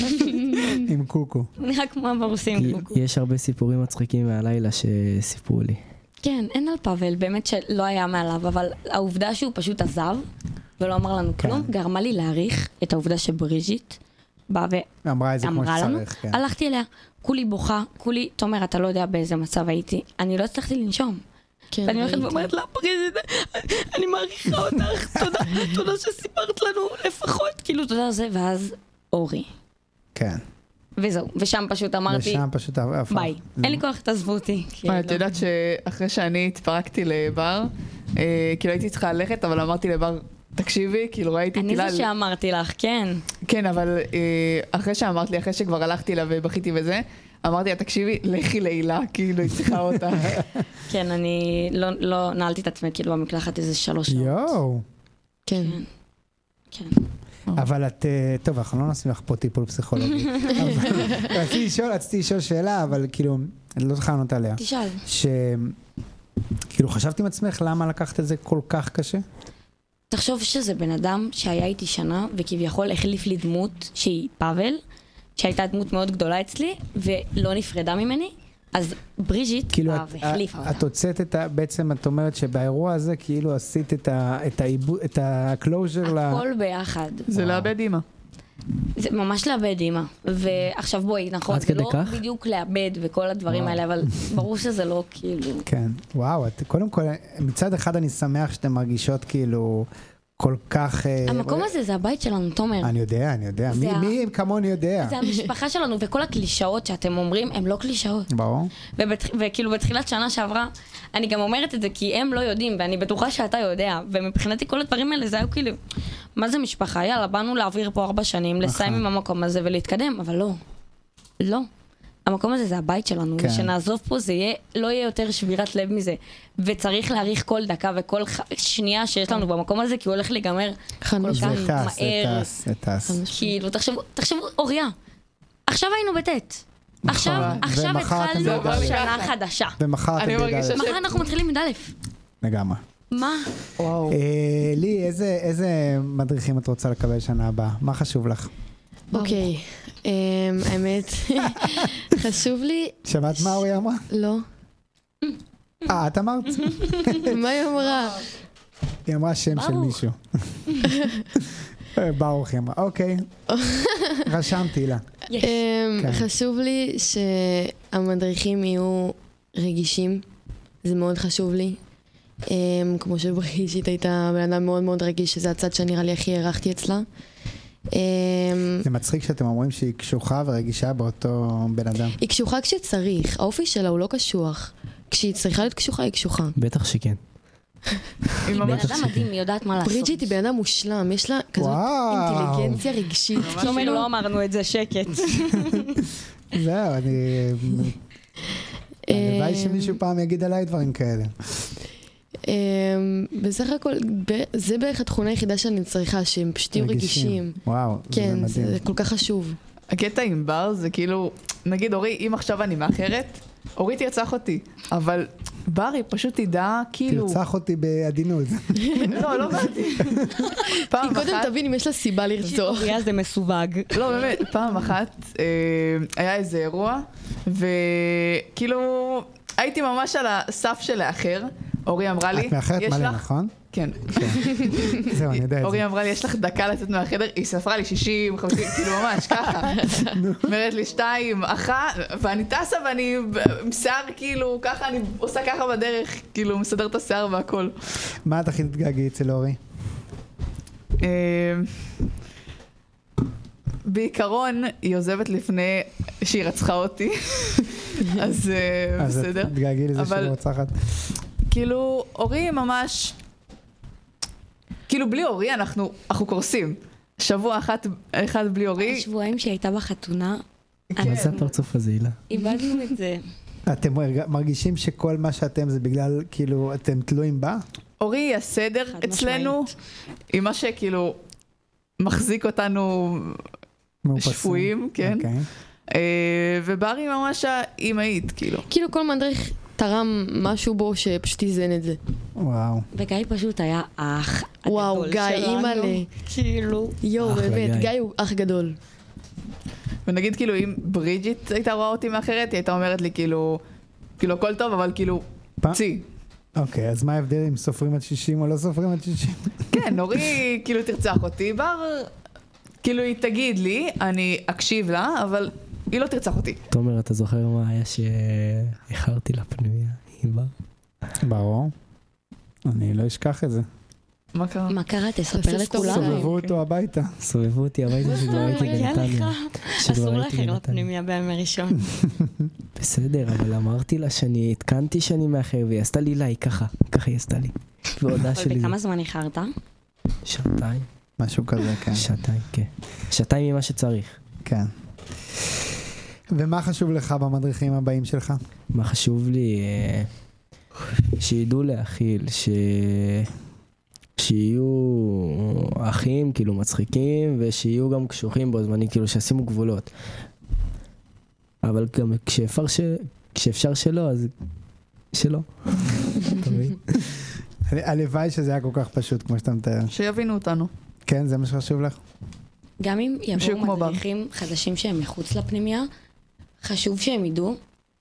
עם קוקו. הוא נראה כמו אבא רוסי עם קוקו. יש הרבה סיפורים מצחיקים מהלילה שסיפרו לי. כן, אין על פאבל, באמת שלא היה מעליו, אבל העובדה שהוא פשוט עזב, ולא אמר לנו כלום, גרמה לי להעריך את העובדה שבריז'יט באה ואמרה את זה כמו שצריך, כן. הלכתי אליה, כולי בוכה, כולי, תומר, אתה לא יודע באיזה מצב הייתי, אני לא הצלחתי לנשום. ואני הולכת ואומרת לה, בריז'יט, אני מעריכה אותך, תודה, תודה שסיפרת לנו לפחות, כאילו תודה זה, ואז אורי. כן. וזהו, ושם פשוט אמרתי, ושם פשוט ביי, אין לי כוח, תעזבו אותי. את יודעת שאחרי שאני התפרקתי לבר, כאילו הייתי צריכה ללכת, אבל אמרתי לבר, תקשיבי, כאילו ראיתי אני זה שאמרתי לך, כן. כן, אבל אחרי שאמרת לי, אחרי שכבר הלכתי לה ובכיתי וזה, אמרתי לה, תקשיבי, לכי לילה, כאילו, היא צריכה אותה. כן, אני לא נעלתי את עצמי, כאילו, במקלחת איזה שלוש שעות. יואו. כן. כן. אבל את, טוב, אנחנו לא נשים לך פה טיפול פסיכולוגי. רציתי לשאול, רציתי לשאול שאלה, אבל כאילו, אני לא צריכה לענות עליה. תשאל. שכאילו, חשבתי עם עצמך, למה לקחת את זה כל כך קשה? תחשוב שזה בן אדם שהיה איתי שנה, וכביכול החליף לי דמות שהיא פאבל, שהייתה דמות מאוד גדולה אצלי, ולא נפרדה ממני, אז בריז'יט כאילו באה והחליפה אותה. את הוצאת את ה... בעצם את אומרת שבאירוע הזה כאילו עשית את ה-closure ל... הכל ביחד. זה לאבד אימא. זה ממש לאבד אימא. ועכשיו בואי, נכון, זה לא בדיוק לאבד וכל הדברים האלה, אבל ברור שזה לא כאילו... כן, וואו, קודם כל, מצד אחד אני שמח שאתם מרגישות כאילו... כל כך... המקום הזה זה הבית שלנו, תומר. אני יודע, אני יודע. מי כמוני יודע? זה המשפחה שלנו, וכל הקלישאות שאתם אומרים, הם לא קלישאות. ברור. וכאילו בתחילת שנה שעברה, אני גם אומרת את זה כי הם לא יודעים, ואני בטוחה שאתה יודע, ומבחינתי כל הדברים האלה זה היו כאילו, מה זה משפחה? יאללה, באנו להעביר פה ארבע שנים, לסיים עם המקום הזה ולהתקדם, אבל לא. לא. המקום הזה זה הבית שלנו, כן. ושנעזוב פה זה יהיה, לא יהיה יותר שבירת לב מזה, וצריך להאריך כל דקה וכל ח... שנייה שיש לנו במקום הזה, כי הוא הולך להיגמר כל כך מהר. זה טס, זה טס. כאילו, תחשבו, תחשבו, אוריה, עכשיו היינו בטט. עכשיו, עכשיו התחלנו שנה חדשה. ומחר אתם בדלת. מחר אנחנו מתחילים מדלת. לגמרי. מה? וואו. לי, איזה מדריכים את רוצה לקבל שנה הבאה? מה חשוב לך? אוקיי, האמת, חשוב לי... שמעת מה אוריה אמרה? לא. אה, את אמרת? מה היא אמרה? היא אמרה שם של מישהו. ברוך היא אמרה, אוקיי. רשמתי לה. חשוב לי שהמדריכים יהיו רגישים, זה מאוד חשוב לי. כמו שבריז'יט הייתה בן אדם מאוד מאוד רגיש, שזה הצד שנראה לי הכי הערכתי אצלה. זה מצחיק שאתם אומרים שהיא קשוחה ורגישה באותו בן אדם. היא קשוחה כשצריך, האופי שלה הוא לא קשוח. כשהיא צריכה להיות קשוחה, היא קשוחה. בטח שכן. היא בן אדם מדהים, היא יודעת מה לעשות. בריז'יט היא בן אדם מושלם, יש לה כזאת אינטליגנציה רגשית. תומר, לא אמרנו את זה, שקט. זהו, אני... הלוואי שמישהו פעם יגיד עליי דברים כאלה. בסך הכל, זה בערך התכונה היחידה שאני צריכה, שהם פשוט יהיו רגישים. וואו, זה מדהים. כן, זה כל כך חשוב. הקטע עם בר זה כאילו, נגיד אורי, אם עכשיו אני מאחרת, אורי תרצח אותי, אבל בר היא פשוט תדע כאילו... תרצח אותי בעדינות. לא, לא באתי. היא קודם תבין אם יש לה סיבה לרצוח. אוריה זה מסווג. לא, באמת, פעם אחת היה איזה אירוע, וכאילו הייתי ממש על הסף של האחר. אורי אמרה לי, את מאחרת מלא, נכון? כן. זהו, אני יודע את זה. אורי אמרה לי, יש לך דקה לצאת מהחדר, היא ספרה לי שישים, חמישים, כאילו ממש, ככה. אומרת לי שתיים, אחת, ואני טסה ואני עם שיער כאילו, ככה, אני עושה ככה בדרך, כאילו, מסדר את השיער והכל. מה את הכי תתגעגעי אצל אורי? בעיקרון, היא עוזבת לפני שהיא רצחה אותי, אז בסדר. אז את תתגעגעי לזה שהיא רוצחת. כאילו, אורי ממש, כאילו בלי אורי אנחנו, אנחנו קורסים. שבוע אחת, אחד בלי אורי. השבועיים שהייתה בחתונה. מה זה הפרצוף הזה, הילה? איבדנו את זה. אתם מרגישים שכל מה שאתם זה בגלל, כאילו, אתם תלויים בה? אורי היא הסדר אצלנו, היא מה שכאילו מחזיק אותנו מאופסים. שפויים, כן. אוקיי. אה, וברי ממש האימהית, כאילו. כאילו כל מדריך תרם משהו בו שפשוט איזן את זה. וואו. וגיא פשוט היה האח הגדול וואו, גיא, אימא'לה. כאילו. יואו, אחלה באמת, גיא. גיא הוא אח גדול. ונגיד כאילו אם בריג'יט הייתה רואה אותי מאחרת, היא הייתה אומרת לי כאילו, כאילו הכל טוב, אבל כאילו, פעם- צי. אוקיי, אז מה ההבדל אם סופרים עד שישים או לא סופרים עד שישים? כן, נורי כאילו תרצח אותי, בר, כאילו היא תגיד לי, אני אקשיב לה, אבל היא לא תרצח אותי. תומר, אתה זוכר מה היה שאיחרתי לפנימיה? היא באה. ברור. אני לא אשכח את זה. מה קרה? מה קרה? תספר תעשה לכולם. סטורי. סובבו אותו הביתה. סובבו אותי הביתה שכבר הייתי מגיע לך. בנתניה. שכבר אסור הייתי להכין עוד בנתניה. פנימיה בימי ראשון. בסדר, אבל אמרתי לה שאני התקנתי שאני מאחר, והיא עשתה לי לי, ככה, ככה היא עשתה לי. והודעה אבל שלי זה בכמה זמן איחרת? שעתיים, משהו כזה, כן. שעתיים, כן. שעתיים ממה שצריך. כן. ומה חשוב לך במדריכים הבאים שלך? מה חשוב לי? אה, שידעו להכיל, ש... שיהיו אחים, כאילו מצחיקים, ושיהיו גם קשוחים בו זמני, כאילו שישימו גבולות. אבל גם כשאפשר, ש... כשאפשר שלא, אז שלא. אתה מבין? הלוואי שזה היה כל כך פשוט כמו שאתה מתאר. שיבינו אותנו. כן, זה מה שחשוב לך? גם אם מישהו יבואו כמו בר. מדריכים חדשים שהם מחוץ לפנימיה, חשוב שהם ידעו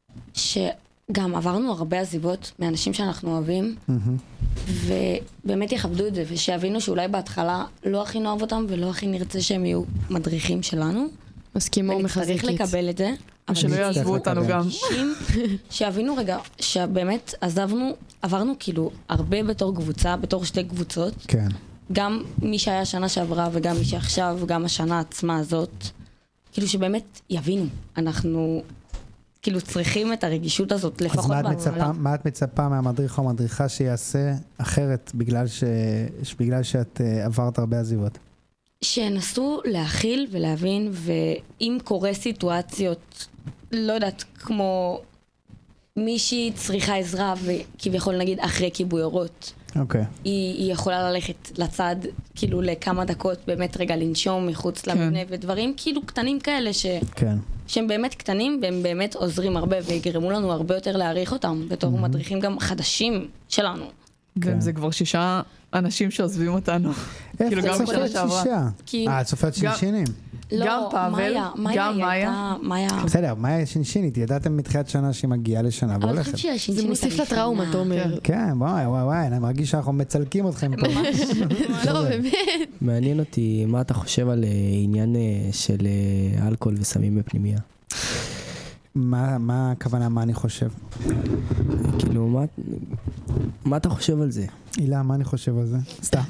שגם עברנו הרבה עזיבות מאנשים שאנחנו אוהבים, מהמם. ובאמת יכבדו את זה, ושיבינו שאולי בהתחלה לא הכי נאהב אותם ולא הכי נרצה שהם יהיו מדריכים שלנו. מסכימה וצריך ומחזקת. לקבל את זה. אבל שלא אני יעזבו אצטרך אותנו לקבל. גם. אנשים שיבינו רגע, שבאמת עזבנו, עברנו כאילו הרבה בתור קבוצה, בתור שתי קבוצות, כן. גם מי שהיה שנה שעברה וגם מי שעכשיו, וגם השנה עצמה הזאת, כאילו שבאמת יבינו, אנחנו כאילו צריכים את הרגישות הזאת, אז לפחות מה את בהתחלה. מצפה, מה את מצפה מהמדריך או המדריכה שיעשה אחרת בגלל, ש... בגלל שאת uh, עברת הרבה עזיבות? שינסו להכיל ולהבין, ואם קורה סיטואציות, לא יודעת, כמו מישהי צריכה עזרה, וכביכול נגיד אחרי כיבוי אורות, אוקיי. היא, היא יכולה ללכת לצד, כאילו לכמה דקות, באמת רגע לנשום מחוץ למבנה, ודברים כאילו קטנים כאלה, ש, כן. שהם באמת קטנים, והם באמת עוזרים הרבה, ויגרמו לנו הרבה יותר להעריך אותם, בתור מדריכים גם חדשים שלנו. גם זה כבר שישה אנשים שעוזבים אותנו. כאילו איפה גם את בשנה סופרת שעברה. שישה? כי- אה, את סופרת גם- שינשינים? לא, גם פאבל, מאיה, מאיה גם היא מאיה. הייתה- מאיה... בסדר, מאיה שינשינית, ידעתם מתחילת שנה שהיא מגיעה לשנה אבל אני והולכת. חושבת שהשינשינית זה מוסיף הראשונה- לטראומה, תומר. כן, וואי וואי וואי, אני מרגיש שאנחנו מצלקים אתכם פה. לא, באמת. מעניין אותי מה אתה חושב על אה, עניין אה, של אה, אלכוהול וסמים בפנימיה. מה מה הכוונה, מה אני חושב? כאילו, מה, מה אתה חושב על זה? הילה, מה אני חושב על זה? סתם.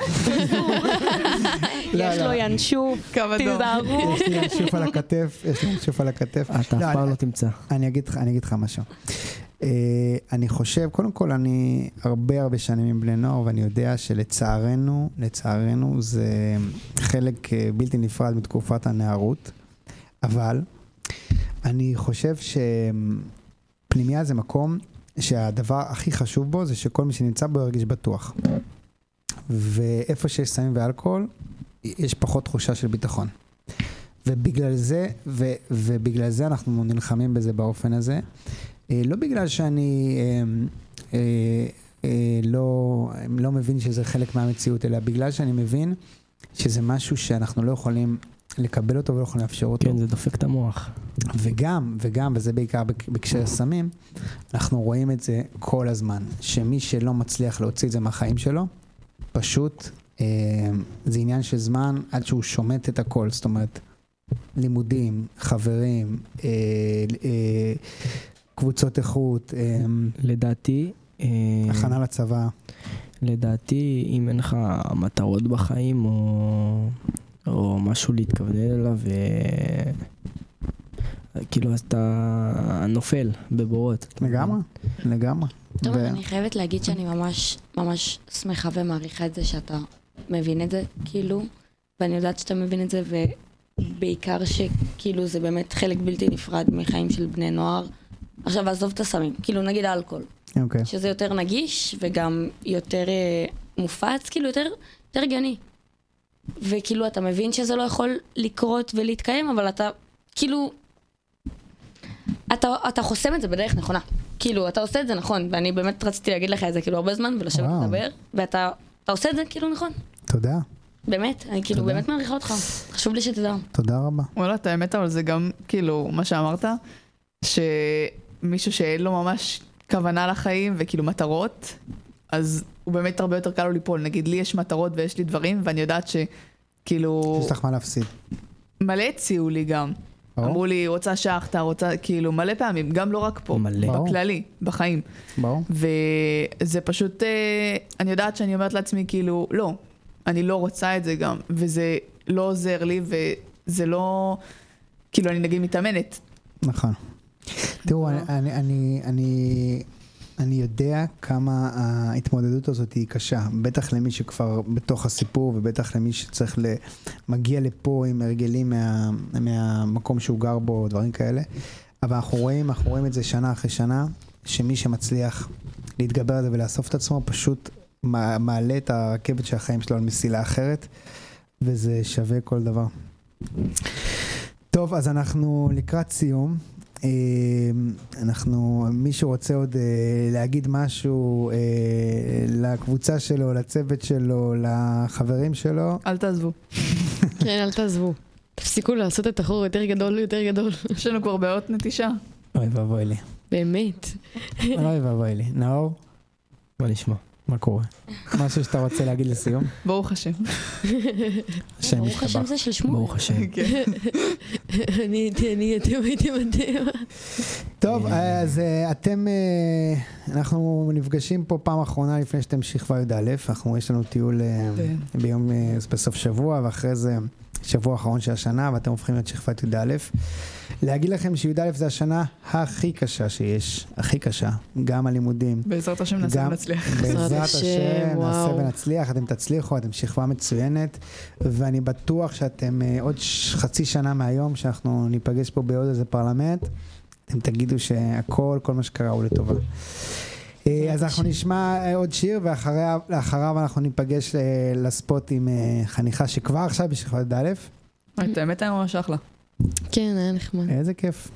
יש לו ינשוף, קו אדום. תיזהרו. יש לי ינשוף על הכתף, יש לי ינשוף על הכתף. אתה אף לא, פעם אני- לא תמצא. אני אגיד לך, אני אגיד לך משהו. Uh, אני חושב, קודם כל אני הרבה הרבה שנים עם בני נוער, ואני יודע שלצערנו, לצערנו זה חלק uh, בלתי נפרד מתקופת הנערות, אבל אני חושב שפנימיה זה מקום שהדבר הכי חשוב בו זה שכל מי שנמצא בו ירגיש בטוח. ואיפה שיש סמים ואלכוהול, יש פחות תחושה של ביטחון. ובגלל זה, ו, ובגלל זה אנחנו נלחמים בזה באופן הזה. אה, לא בגלל שאני אה, אה, אה, לא, לא מבין שזה חלק מהמציאות, אלא בגלל שאני מבין שזה משהו שאנחנו לא יכולים לקבל אותו ולא יכולים לאפשר אותו. כן, זה דופק את המוח. וגם, וגם, וזה בעיקר בקשר סמים, אנחנו רואים את זה כל הזמן, שמי שלא מצליח להוציא את זה מהחיים שלו, פשוט אה, זה עניין של זמן עד שהוא שומט את הכל, זאת אומרת, לימודים, חברים, אה, אה, קבוצות איכות, אה, לדעתי, אה, הכנה לצבא. לדעתי, אם אין לך מטרות בחיים או, או משהו להתכוונן אליו, ו... כאילו אז אתה נופל בבורות. לגמרי, לגמרי. טוב, ו- אני חייבת להגיד שאני ממש ממש שמחה ומעריכה את זה שאתה מבין את זה, כאילו, ואני יודעת שאתה מבין את זה, ובעיקר שכאילו זה באמת חלק בלתי נפרד מחיים של בני נוער. עכשיו, עזוב את הסמים, כאילו נגיד האלכוהול, אוקיי. שזה יותר נגיש וגם יותר אה, מופץ, כאילו יותר, יותר הגיוני. וכאילו אתה מבין שזה לא יכול לקרות ולהתקיים, אבל אתה כאילו, אתה, אתה חוסם את זה בדרך נכונה. כאילו, אתה עושה את זה נכון, ואני באמת רציתי להגיד לך את זה כאילו הרבה זמן, ולשבת לדבר, ואתה אתה עושה את זה כאילו נכון. תודה. באמת, אני כאילו תודה. באמת מעריכה אותך. חשוב לי שתדע. תודה רבה. וואלה, את האמת, אבל זה גם כאילו מה שאמרת, שמישהו שאין לו ממש כוונה לחיים וכאילו מטרות, אז הוא באמת הרבה יותר קל לו ליפול. נגיד, לי יש מטרות ויש לי דברים, ואני יודעת שכאילו... יש לך מה להפסיד. מלא הציעו לי גם. אמרו לי, רוצה שחטה, רוצה, כאילו, מלא פעמים, גם לא רק פה, מלא. בכללי, בחיים. ברור. וזה פשוט, אני יודעת שאני אומרת לעצמי, כאילו, לא, אני לא רוצה את זה גם, וזה לא עוזר לי, וזה לא, כאילו, אני נגיד מתאמנת. נכון. תראו, אני, אני, אני, אני יודע כמה ההתמודדות הזאת היא קשה, בטח למי שכבר בתוך הסיפור, ובטח למי שצריך מגיע לפה עם הרגלים מה, מהמקום שהוא גר בו, דברים כאלה. אבל אנחנו רואים, אנחנו רואים את זה שנה אחרי שנה, שמי שמצליח להתגבר על זה ולאסוף את עצמו, פשוט מעלה את הרכבת של החיים שלו על מסילה אחרת, וזה שווה כל דבר. טוב, אז אנחנו לקראת סיום. אנחנו, מישהו רוצה עוד להגיד משהו לקבוצה שלו, לצוות שלו, לחברים שלו? אל תעזבו. כן, אל תעזבו. תפסיקו לעשות את החור יותר גדול, יותר גדול. יש לנו כבר בעיות נטישה. אוי ואבוי לי. באמת. אוי ואבוי לי. נאור? מה נשמע? מה קורה? משהו שאתה רוצה להגיד לסיום? ברוך השם. השם ברוך השם ישתבח. זה של שמו. ברוך השם. אני הייתי, אני הייתי, הייתי מדהים. טוב, אז אתם, אנחנו נפגשים פה פעם אחרונה לפני שאתם שכבה י"א, אנחנו, יש לנו טיול ביום, בסוף שבוע, ואחרי זה שבוע האחרון של השנה, ואתם הופכים להיות שכבת י"א. להגיד לכם שי"א זה השנה הכי קשה שיש, הכי קשה, גם הלימודים. בעזרת השם נעשה ונצליח. בעזרת השם נעשה ונצליח, אתם תצליחו, אתם שכבה מצוינת, ואני בטוח שאתם עוד חצי שנה מהיום, שאנחנו ניפגש פה בעוד איזה פרלמנט, אתם תגידו שהכל, כל מה שקרה הוא לטובה. אז אנחנו נשמע עוד שיר, ואחריו אנחנו ניפגש לספוט עם חניכה שכבר עכשיו בשכבת י"א. את האמת היה ממש אחלה. כן, היה נחמד. איזה כיף.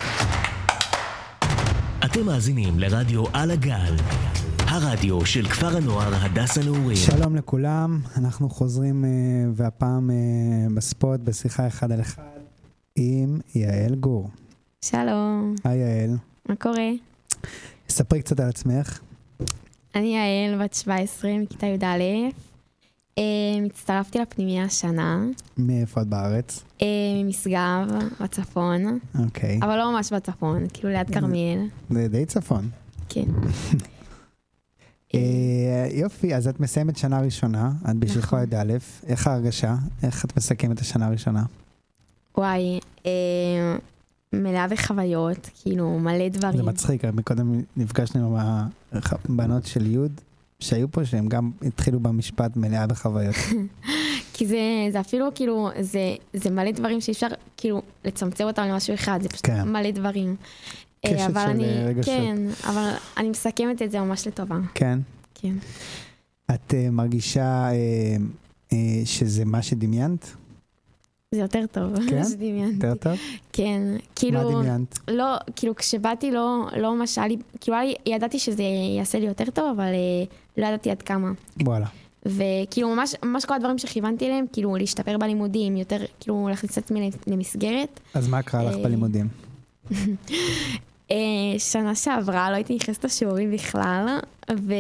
אתם מאזינים לרדיו על הגל, הרדיו של כפר הנוער הדס הנעורים. שלום לכולם, אנחנו חוזרים והפעם בספוט בשיחה אחד על אחד עם יעל גור. שלום. היי יעל. מה קורה? ספרי קצת על עצמך. אני יעל, בת שבע עשרה, מכיתה י"א. מצטרפתי לפנימיה השנה. מאיפה את בארץ? ממשגב, בצפון. אוקיי. אבל לא ממש בצפון, כאילו ליד כרמיאל. זה די צפון. כן. יופי, אז את מסיימת שנה ראשונה, את בשכבה י"א. איך ההרגשה? איך את מסכמת השנה הראשונה? וואי, מלאה בחוויות, כאילו מלא דברים. זה מצחיק, מקודם נפגשנו עם הבנות של יוד, שהיו פה, שהם גם התחילו במשפט מלאה בחוויות. כי זה, זה אפילו כאילו, זה, זה מלא דברים שאפשר כאילו לצמצם אותם למשהו אחד, זה פשוט כן. מלא דברים. קשת אבל של אני, רגשות. כן, אבל אני מסכמת את זה ממש לטובה. כן. כן. את uh, מרגישה uh, uh, שזה מה שדמיינת? זה יותר טוב. כן? מה שדמיינתי. יותר טוב? כן, כאילו, מה דמיינת? לא, כאילו כשבאתי לא, לא ממש היה לי, כאילו היה לי, ידעתי שזה יעשה לי יותר טוב, אבל uh, לא ידעתי עד כמה. וואלה. וכאילו ממש, ממש כל הדברים שכיוונתי אליהם, כאילו להשתפר בלימודים, יותר כאילו להכניס את עצמי למסגרת. אז מה קרה לך בלימודים? שנה שעברה, לא הייתי נכנסת לשיעורים בכלל, ו...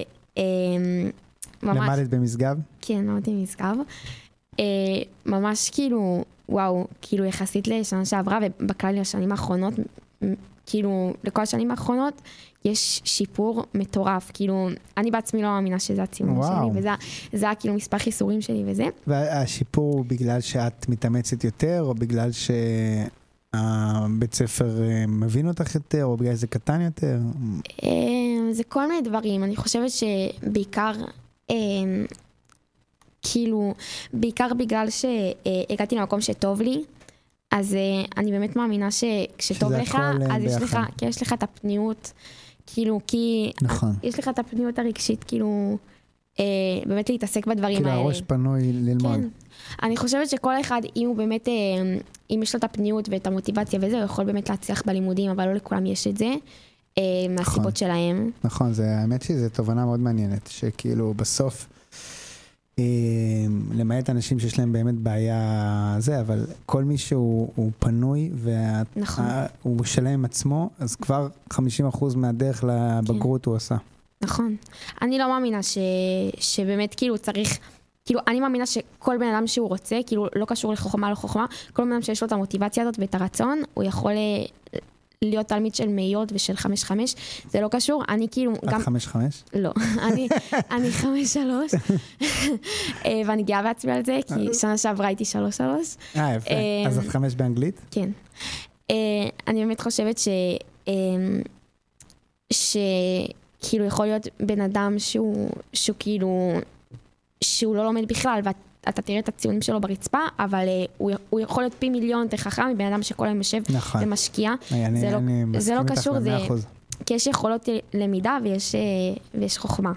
למדת במשגב? כן, למדתי במשגב. ממש כאילו, וואו, כאילו יחסית לשנה שעברה, ובכלל לשנים האחרונות, כאילו לכל השנים האחרונות, יש שיפור מטורף, כאילו, אני בעצמי לא מאמינה שזה הצימון שלי, וזה היה כאילו מספר חיסורים שלי וזה. והשיפור הוא בגלל שאת מתאמצת יותר, או בגלל שהבית ספר מבין אותך יותר, או בגלל שזה קטן יותר? זה כל מיני דברים, אני חושבת שבעיקר, כאילו, בעיקר בגלל שהגעתי למקום שטוב לי, אז אני באמת מאמינה שכשטוב לך, אז יש לך, כי יש לך את הפניות, כאילו, כי נכון. יש לך את הפניות הרגשית, כאילו, באמת להתעסק בדברים האלה. כאילו הראש פנוי ללמוד. כן. אני חושבת שכל אחד, אם הוא באמת, אם יש לו את הפניות ואת המוטיבציה וזה, הוא יכול באמת להצליח בלימודים, אבל לא לכולם יש את זה, מהסיבות שלהם. נכון, האמת שזו תובנה מאוד מעניינת, שכאילו בסוף, למעט אנשים שיש להם באמת בעיה זה, אבל כל מי שהוא פנוי, והוא שלם עם עצמו, אז כבר חמישים אחוז מהדרך לבגרות הוא עושה. נכון. אני לא מאמינה ש, שבאמת כאילו צריך, כאילו אני מאמינה שכל בן אדם שהוא רוצה, כאילו לא קשור לחוכמה, לא חוכמה, כל בן אדם שיש לו את המוטיבציה הזאת ואת הרצון, הוא יכול להיות תלמיד של מאיות ושל חמש חמש, זה לא קשור, אני כאילו גם... את חמש חמש? לא, אני, אני חמש שלוש, ואני גאה בעצמי על זה, כי שנה שעברה הייתי שלוש שלוש. אה, יפה. אז את חמש באנגלית? כן. אני באמת חושבת ש... ש... כאילו יכול להיות בן אדם שהוא, שהוא כאילו, שהוא לא לומד בכלל, ואתה תראה את הציונים שלו ברצפה, אבל הוא, הוא יכול להיות פי מיליון יותר חכם מבן אדם שכל היום יושב נכון. ומשקיע. אני, זה, אני לא, זה לא קשור, זה, אחוז. כי יש יכולות למידה ויש, ויש חוכמה.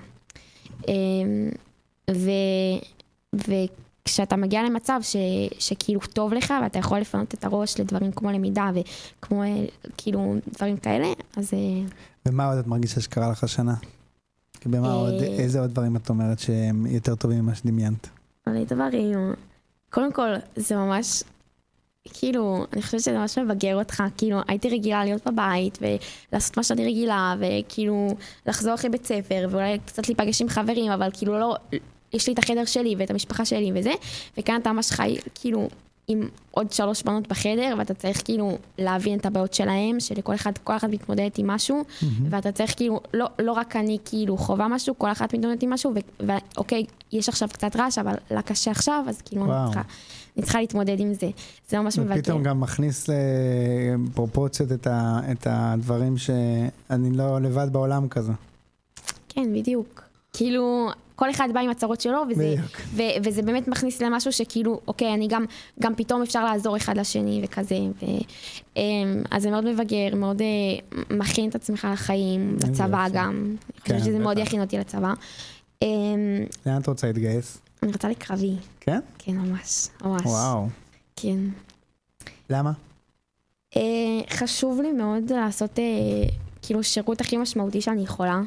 ו, וכשאתה מגיע למצב ש, שכאילו טוב לך, ואתה יכול לפנות את הראש לדברים כמו למידה, וכמו כאילו דברים כאלה, אז... ומה עוד את מרגישה שקרה לך שנה? במה עוד, איזה עוד דברים את אומרת שהם יותר טובים ממה שדמיינת? עלי דברים, קודם כל זה ממש, כאילו, אני חושבת שזה ממש מבגר אותך, כאילו, הייתי רגילה להיות בבית ולעשות מה שאני רגילה, וכאילו, לחזור אחרי בית ספר, ואולי קצת להיפגש עם חברים, אבל כאילו לא, יש לי את החדר שלי ואת המשפחה שלי וזה, וכאן אתה ממש חי, כאילו, עם עוד שלוש בנות בחדר, ואתה צריך כאילו להבין את הבעיות שלהם, שלכל אחד, כל אחד מתמודדת עם משהו, mm-hmm. ואתה צריך כאילו, לא, לא רק אני כאילו חובה משהו, כל אחד מתמודדת עם משהו, ואוקיי, יש עכשיו קצת רעש, אבל לה קשה עכשיו, אז כאילו אני צריכה, אני צריכה להתמודד עם זה. זה ממש מבטא. ופתאום גם מכניס לפרופורציות את, ה, את הדברים שאני לא לבד בעולם כזה. כן, בדיוק. כאילו... כל אחד בא עם הצרות שלו, וזה, ו, וזה באמת מכניס למשהו שכאילו, אוקיי, אני גם, גם פתאום אפשר לעזור אחד לשני וכזה, ו, אז זה מאוד מבגר, מאוד מכין את עצמך לחיים, לצבא גם, אני חושבת שזה מאוד יכין אותי לצבא. לאן את רוצה להתגייס? אני רוצה לקרבי. כן? כן, ממש, ממש. וואו. כן. למה? חשוב לי מאוד לעשות, כאילו, שירות הכי משמעותי שאני יכולה.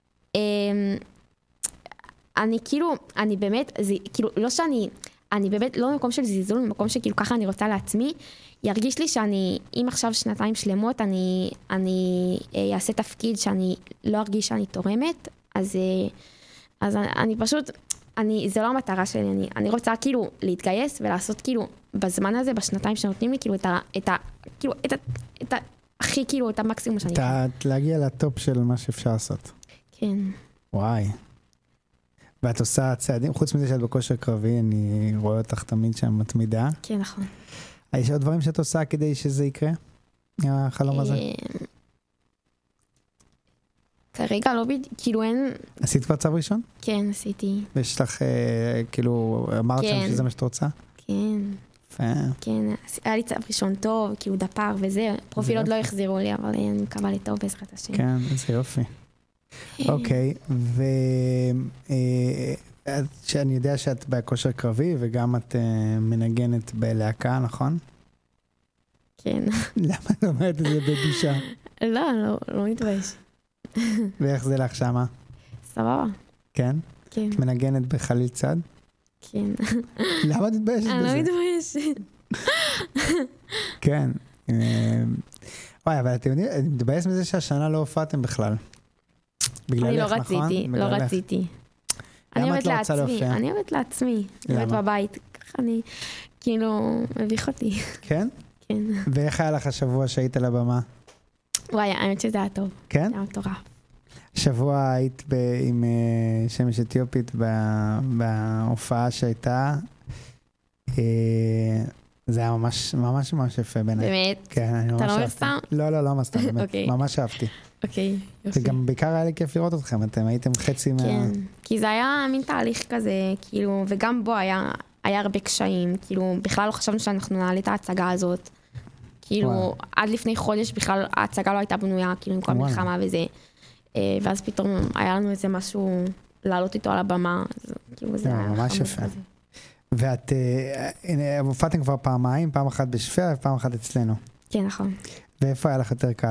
אני כאילו, אני באמת, זה כאילו, לא שאני, אני באמת לא במקום של זיזול, במקום שכאילו ככה אני רוצה לעצמי, ירגיש לי שאני, אם עכשיו שנתיים שלמות, אני, אני אעשה תפקיד שאני לא ארגיש שאני תורמת, אז, אז אני, אני פשוט, אני, זה לא המטרה שלי, אני, אני רוצה כאילו להתגייס ולעשות כאילו, בזמן הזה, בשנתיים שנותנים לי, כאילו את ה, את ה, כאילו, את ה, את ה, הכי כאילו, את המקסימום שאני יכולה. להגיע לטופ של מה שאפשר לעשות. כן. וואי. ואת עושה צעדים, חוץ מזה שאת בכושר קרבי, אני רואה אותך תמיד שם מתמידה. כן, נכון. יש עוד דברים שאת עושה כדי שזה יקרה? החלום הזה? כרגע לא בדיוק, כאילו אין... עשית כבר צו ראשון? כן, עשיתי. ויש לך, כאילו, אמרת שם שזה מה שאת רוצה? כן. יפה. כן, היה לי צו ראשון טוב, כאילו דפר וזה, פרופיל עוד לא החזירו לי, אבל אני מקווה לי טוב בעזרת השם. כן, זה יופי. אוקיי, ואני יודע שאת בכושר קרבי, וגם את מנגנת בלהקה, נכון? כן. למה את אומרת את זה בבושה? לא, לא מתבייש. ואיך זה לך שמה? סבבה. כן? כן. את מנגנת בחליל צד? כן. למה את מתביישת בזה? אני לא מתביישת. כן. וואי, אבל אתם יודעים, אני מתבייש מזה שהשנה לא הופעתם בכלל. אני לא רציתי, לא רציתי. אני אוהבת לעצמי, אני אוהבת לעצמי, אני אוהבת בבית, ככה אני, כאילו, מביך אותי. כן? כן. ואיך היה לך השבוע שהיית על הבמה? וואי, האמת שזה היה טוב. כן? היה מטורף. שבוע היית עם שמש אתיופית בהופעה שהייתה, זה היה ממש ממש ממש יפה בעיניי. באמת? כן, אני ממש אהבתי. אתה לא אומר סתם? לא, לא, לא ממש סתם, באמת. ממש אהבתי. אוקיי, יופי. וגם בעיקר היה לי כיף לראות אתכם, אתם הייתם חצי מה... כן, כי זה היה מין תהליך כזה, כאילו, וגם בו היה, היה הרבה קשיים, כאילו, בכלל לא חשבנו שאנחנו נעלה את ההצגה הזאת. כאילו, עד לפני חודש בכלל ההצגה לא הייתה בנויה, כאילו, עם כל מלחמה וזה. ואז פתאום היה לנו איזה משהו לעלות איתו על הבמה, אז כאילו זה היה ממש יפה. ואת, הנה, הופעתם כבר פעמיים, פעם אחת בשפיה ופעם אחת אצלנו. כן, נכון. ואיפה היה לך יותר קל?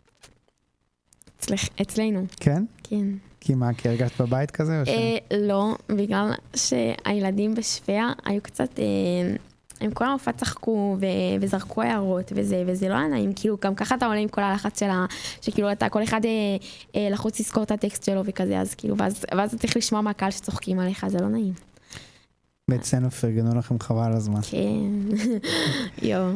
אצלנו. כן? כן. כי מה, כי הרגשת בבית כזה? לא, בגלל שהילדים בשפיה היו קצת, הם כל המופע צחקו וזרקו הערות וזה, וזה לא היה נעים, כאילו גם ככה אתה עולה עם כל הלחץ שלה, שכאילו אתה כל אחד לחוץ לזכור את הטקסט שלו וכזה, אז כאילו, ואז אתה צריך לשמוע מהקהל שצוחקים עליך, זה לא נעים. ואצלנו פרגנו לכם חבל על הזמן. כן, יו.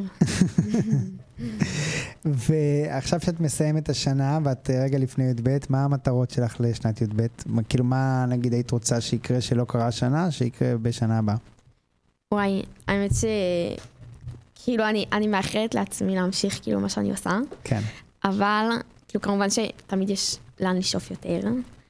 ועכשיו שאת מסיימת את השנה, ואת רגע לפני י"ב, מה המטרות שלך לשנת י"ב? כאילו מה נגיד היית רוצה שיקרה שלא קרה השנה, שיקרה בשנה הבאה? וואי, האמת ש... כאילו אני, אני מאחלת לעצמי להמשיך כאילו מה שאני עושה. כן. אבל, כאילו כמובן שתמיד יש לאן לשאוף יותר.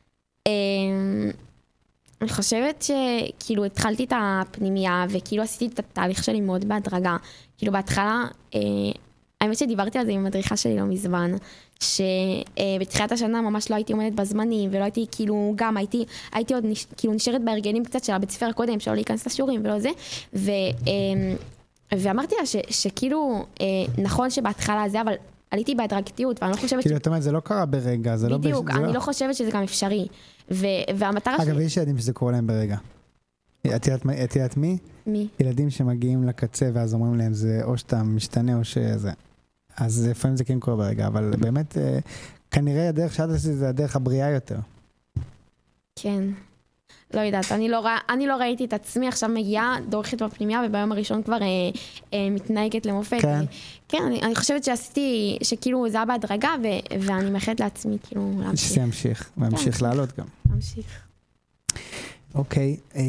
אני חושבת שכאילו התחלתי את הפנימיה, וכאילו עשיתי את התהליך שלי מאוד בהדרגה. כאילו בהתחלה, אה, האמת שדיברתי על זה עם המדריכה שלי לא מזמן, שבתחילת השנה ממש לא הייתי עומדת בזמנים, ולא הייתי כאילו, גם הייתי, הייתי עוד נש, כאילו נשארת בהרגלים קצת של הבית ספר הקודם, שלא להיכנס לשיעורים ולא זה, ו, אה, ואמרתי לה ש, שכאילו, אה, נכון שבהתחלה זה, אבל עליתי בהדרגתיות, ואני לא חושבת... כאילו, את אומרת, זה לא קרה ברגע, זה לא... בדיוק, אני לא חושבת שזה גם אפשרי. והמטרה שלי... אגב, יש ילדים שזה קורה להם ברגע. את יודעת מי? מי? ילדים שמגיעים לקצה, ואז אומרים להם, זה או שאתה משתנה או שזה. אז לפעמים זה כן קורה ברגע, אבל באמת, כנראה הדרך שאת עשית, זה הדרך הבריאה יותר. כן. לא יודעת, אני לא, אני לא ראיתי את עצמי, עכשיו מגיעה, דורכת בפנימיה, וביום הראשון כבר אה, אה, מתנהגת למופת. כן. כן, אני, אני חושבת שעשיתי, שכאילו זה היה בהדרגה, ו, ואני מאחלת לעצמי, כאילו, להמשיך. שזה ימשיך, והמשיך כן. לעלות גם. להמשיך. אוקיי, אה,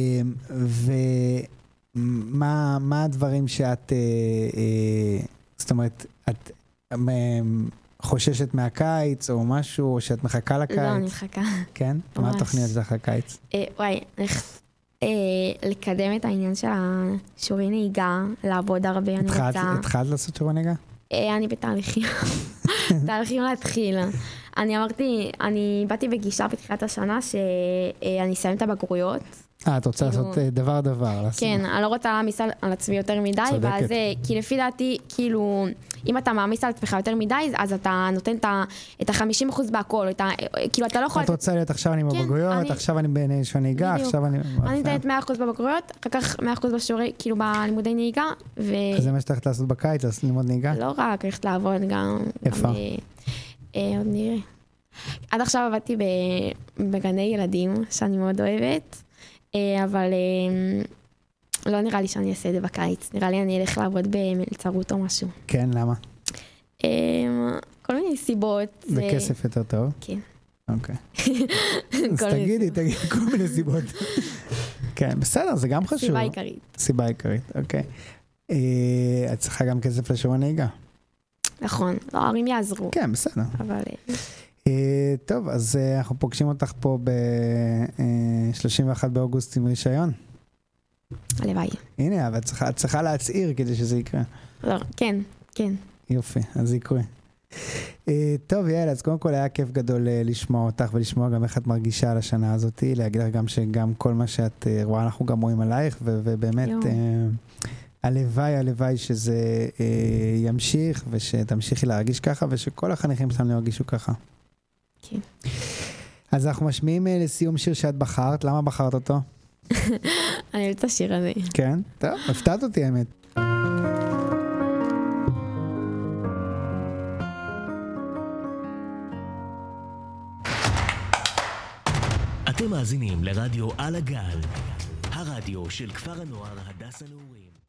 ומה מה הדברים שאת, אה, אה, זאת אומרת, את... אה, חוששת מהקיץ או משהו, או שאת מחכה לקיץ? לא, אני מחכה. כן? מה התוכניות שלך לקיץ? וואי, לקדם את העניין של השיעורי נהיגה, לעבוד הרבה, אני רוצה... התחלת לעשות שיעורי נהיגה? אני בתהליכים. תהליכים להתחיל. אני אמרתי, אני באתי בגישה בתחילת השנה שאני אסיים את הבגרויות. אה, את רוצה לעשות דבר דבר. כן, אני לא רוצה להעמיס על עצמי יותר מדי, ואז, כי לפי דעתי, כאילו, אם אתה מעמיס על עצמך יותר מדי, אז אתה נותן את ה-חמישים אחוז בהכל, כאילו, אתה לא יכול... את רוצה להיות עכשיו אני בבגרויות, עכשיו אני בשיעורי נהיגה, עכשיו אני... אני נותנת מאה אחוז בבגרויות, אחר כך מאה אחוז בשיעורי, כאילו, בלימודי נהיגה, ו... אז זה מה שתלכת לעשות בקיץ, ללמוד נהיגה? לא רק, הולכת לעבוד גם... איפה? עוד נראה. עד עכשיו עבדתי בגני ילדים, שאני מאוד אוהבת, אבל לא נראה לי שאני אעשה את זה בקיץ. נראה לי אני אלך לעבוד במלצרות או משהו. כן, למה? כל מיני סיבות. בכסף יותר טוב? כן. אוקיי. אז תגידי, תגידי, כל מיני סיבות. כן, בסדר, זה גם חשוב. סיבה עיקרית. סיבה עיקרית, אוקיי. את צריכה גם כסף לשיעורי נהיגה. נכון, לא, ההורים יעזרו. כן, בסדר. אבל... טוב, אז אנחנו פוגשים אותך פה ב-שלושים ואחד באוגוסט עם רישיון. הלוואי. הנה, אבל את צריכה להצעיר כדי שזה יקרה. לא, כן, כן. יופי, אז זה יקרה. טוב, יאללה, אז קודם כל היה כיף גדול לשמוע אותך ולשמוע גם איך את מרגישה על השנה הזאת, להגיד לך גם שגם כל מה שאת רואה אנחנו גם רואים עלייך, ובאמת הלוואי, הלוואי שזה ימשיך ושתמשיכי להרגיש ככה ושכל החניכים שלנו ירגישו ככה. כן. אז אנחנו משמיעים לסיום שיר שאת בחרת, למה בחרת אותו? אני אוהבת את השיר הזה. כן? טוב, הפתעת אותי האמת. אתם מאזינים לרדיו על הגל, הרדיו של כפר הנוער הדס הנעורים.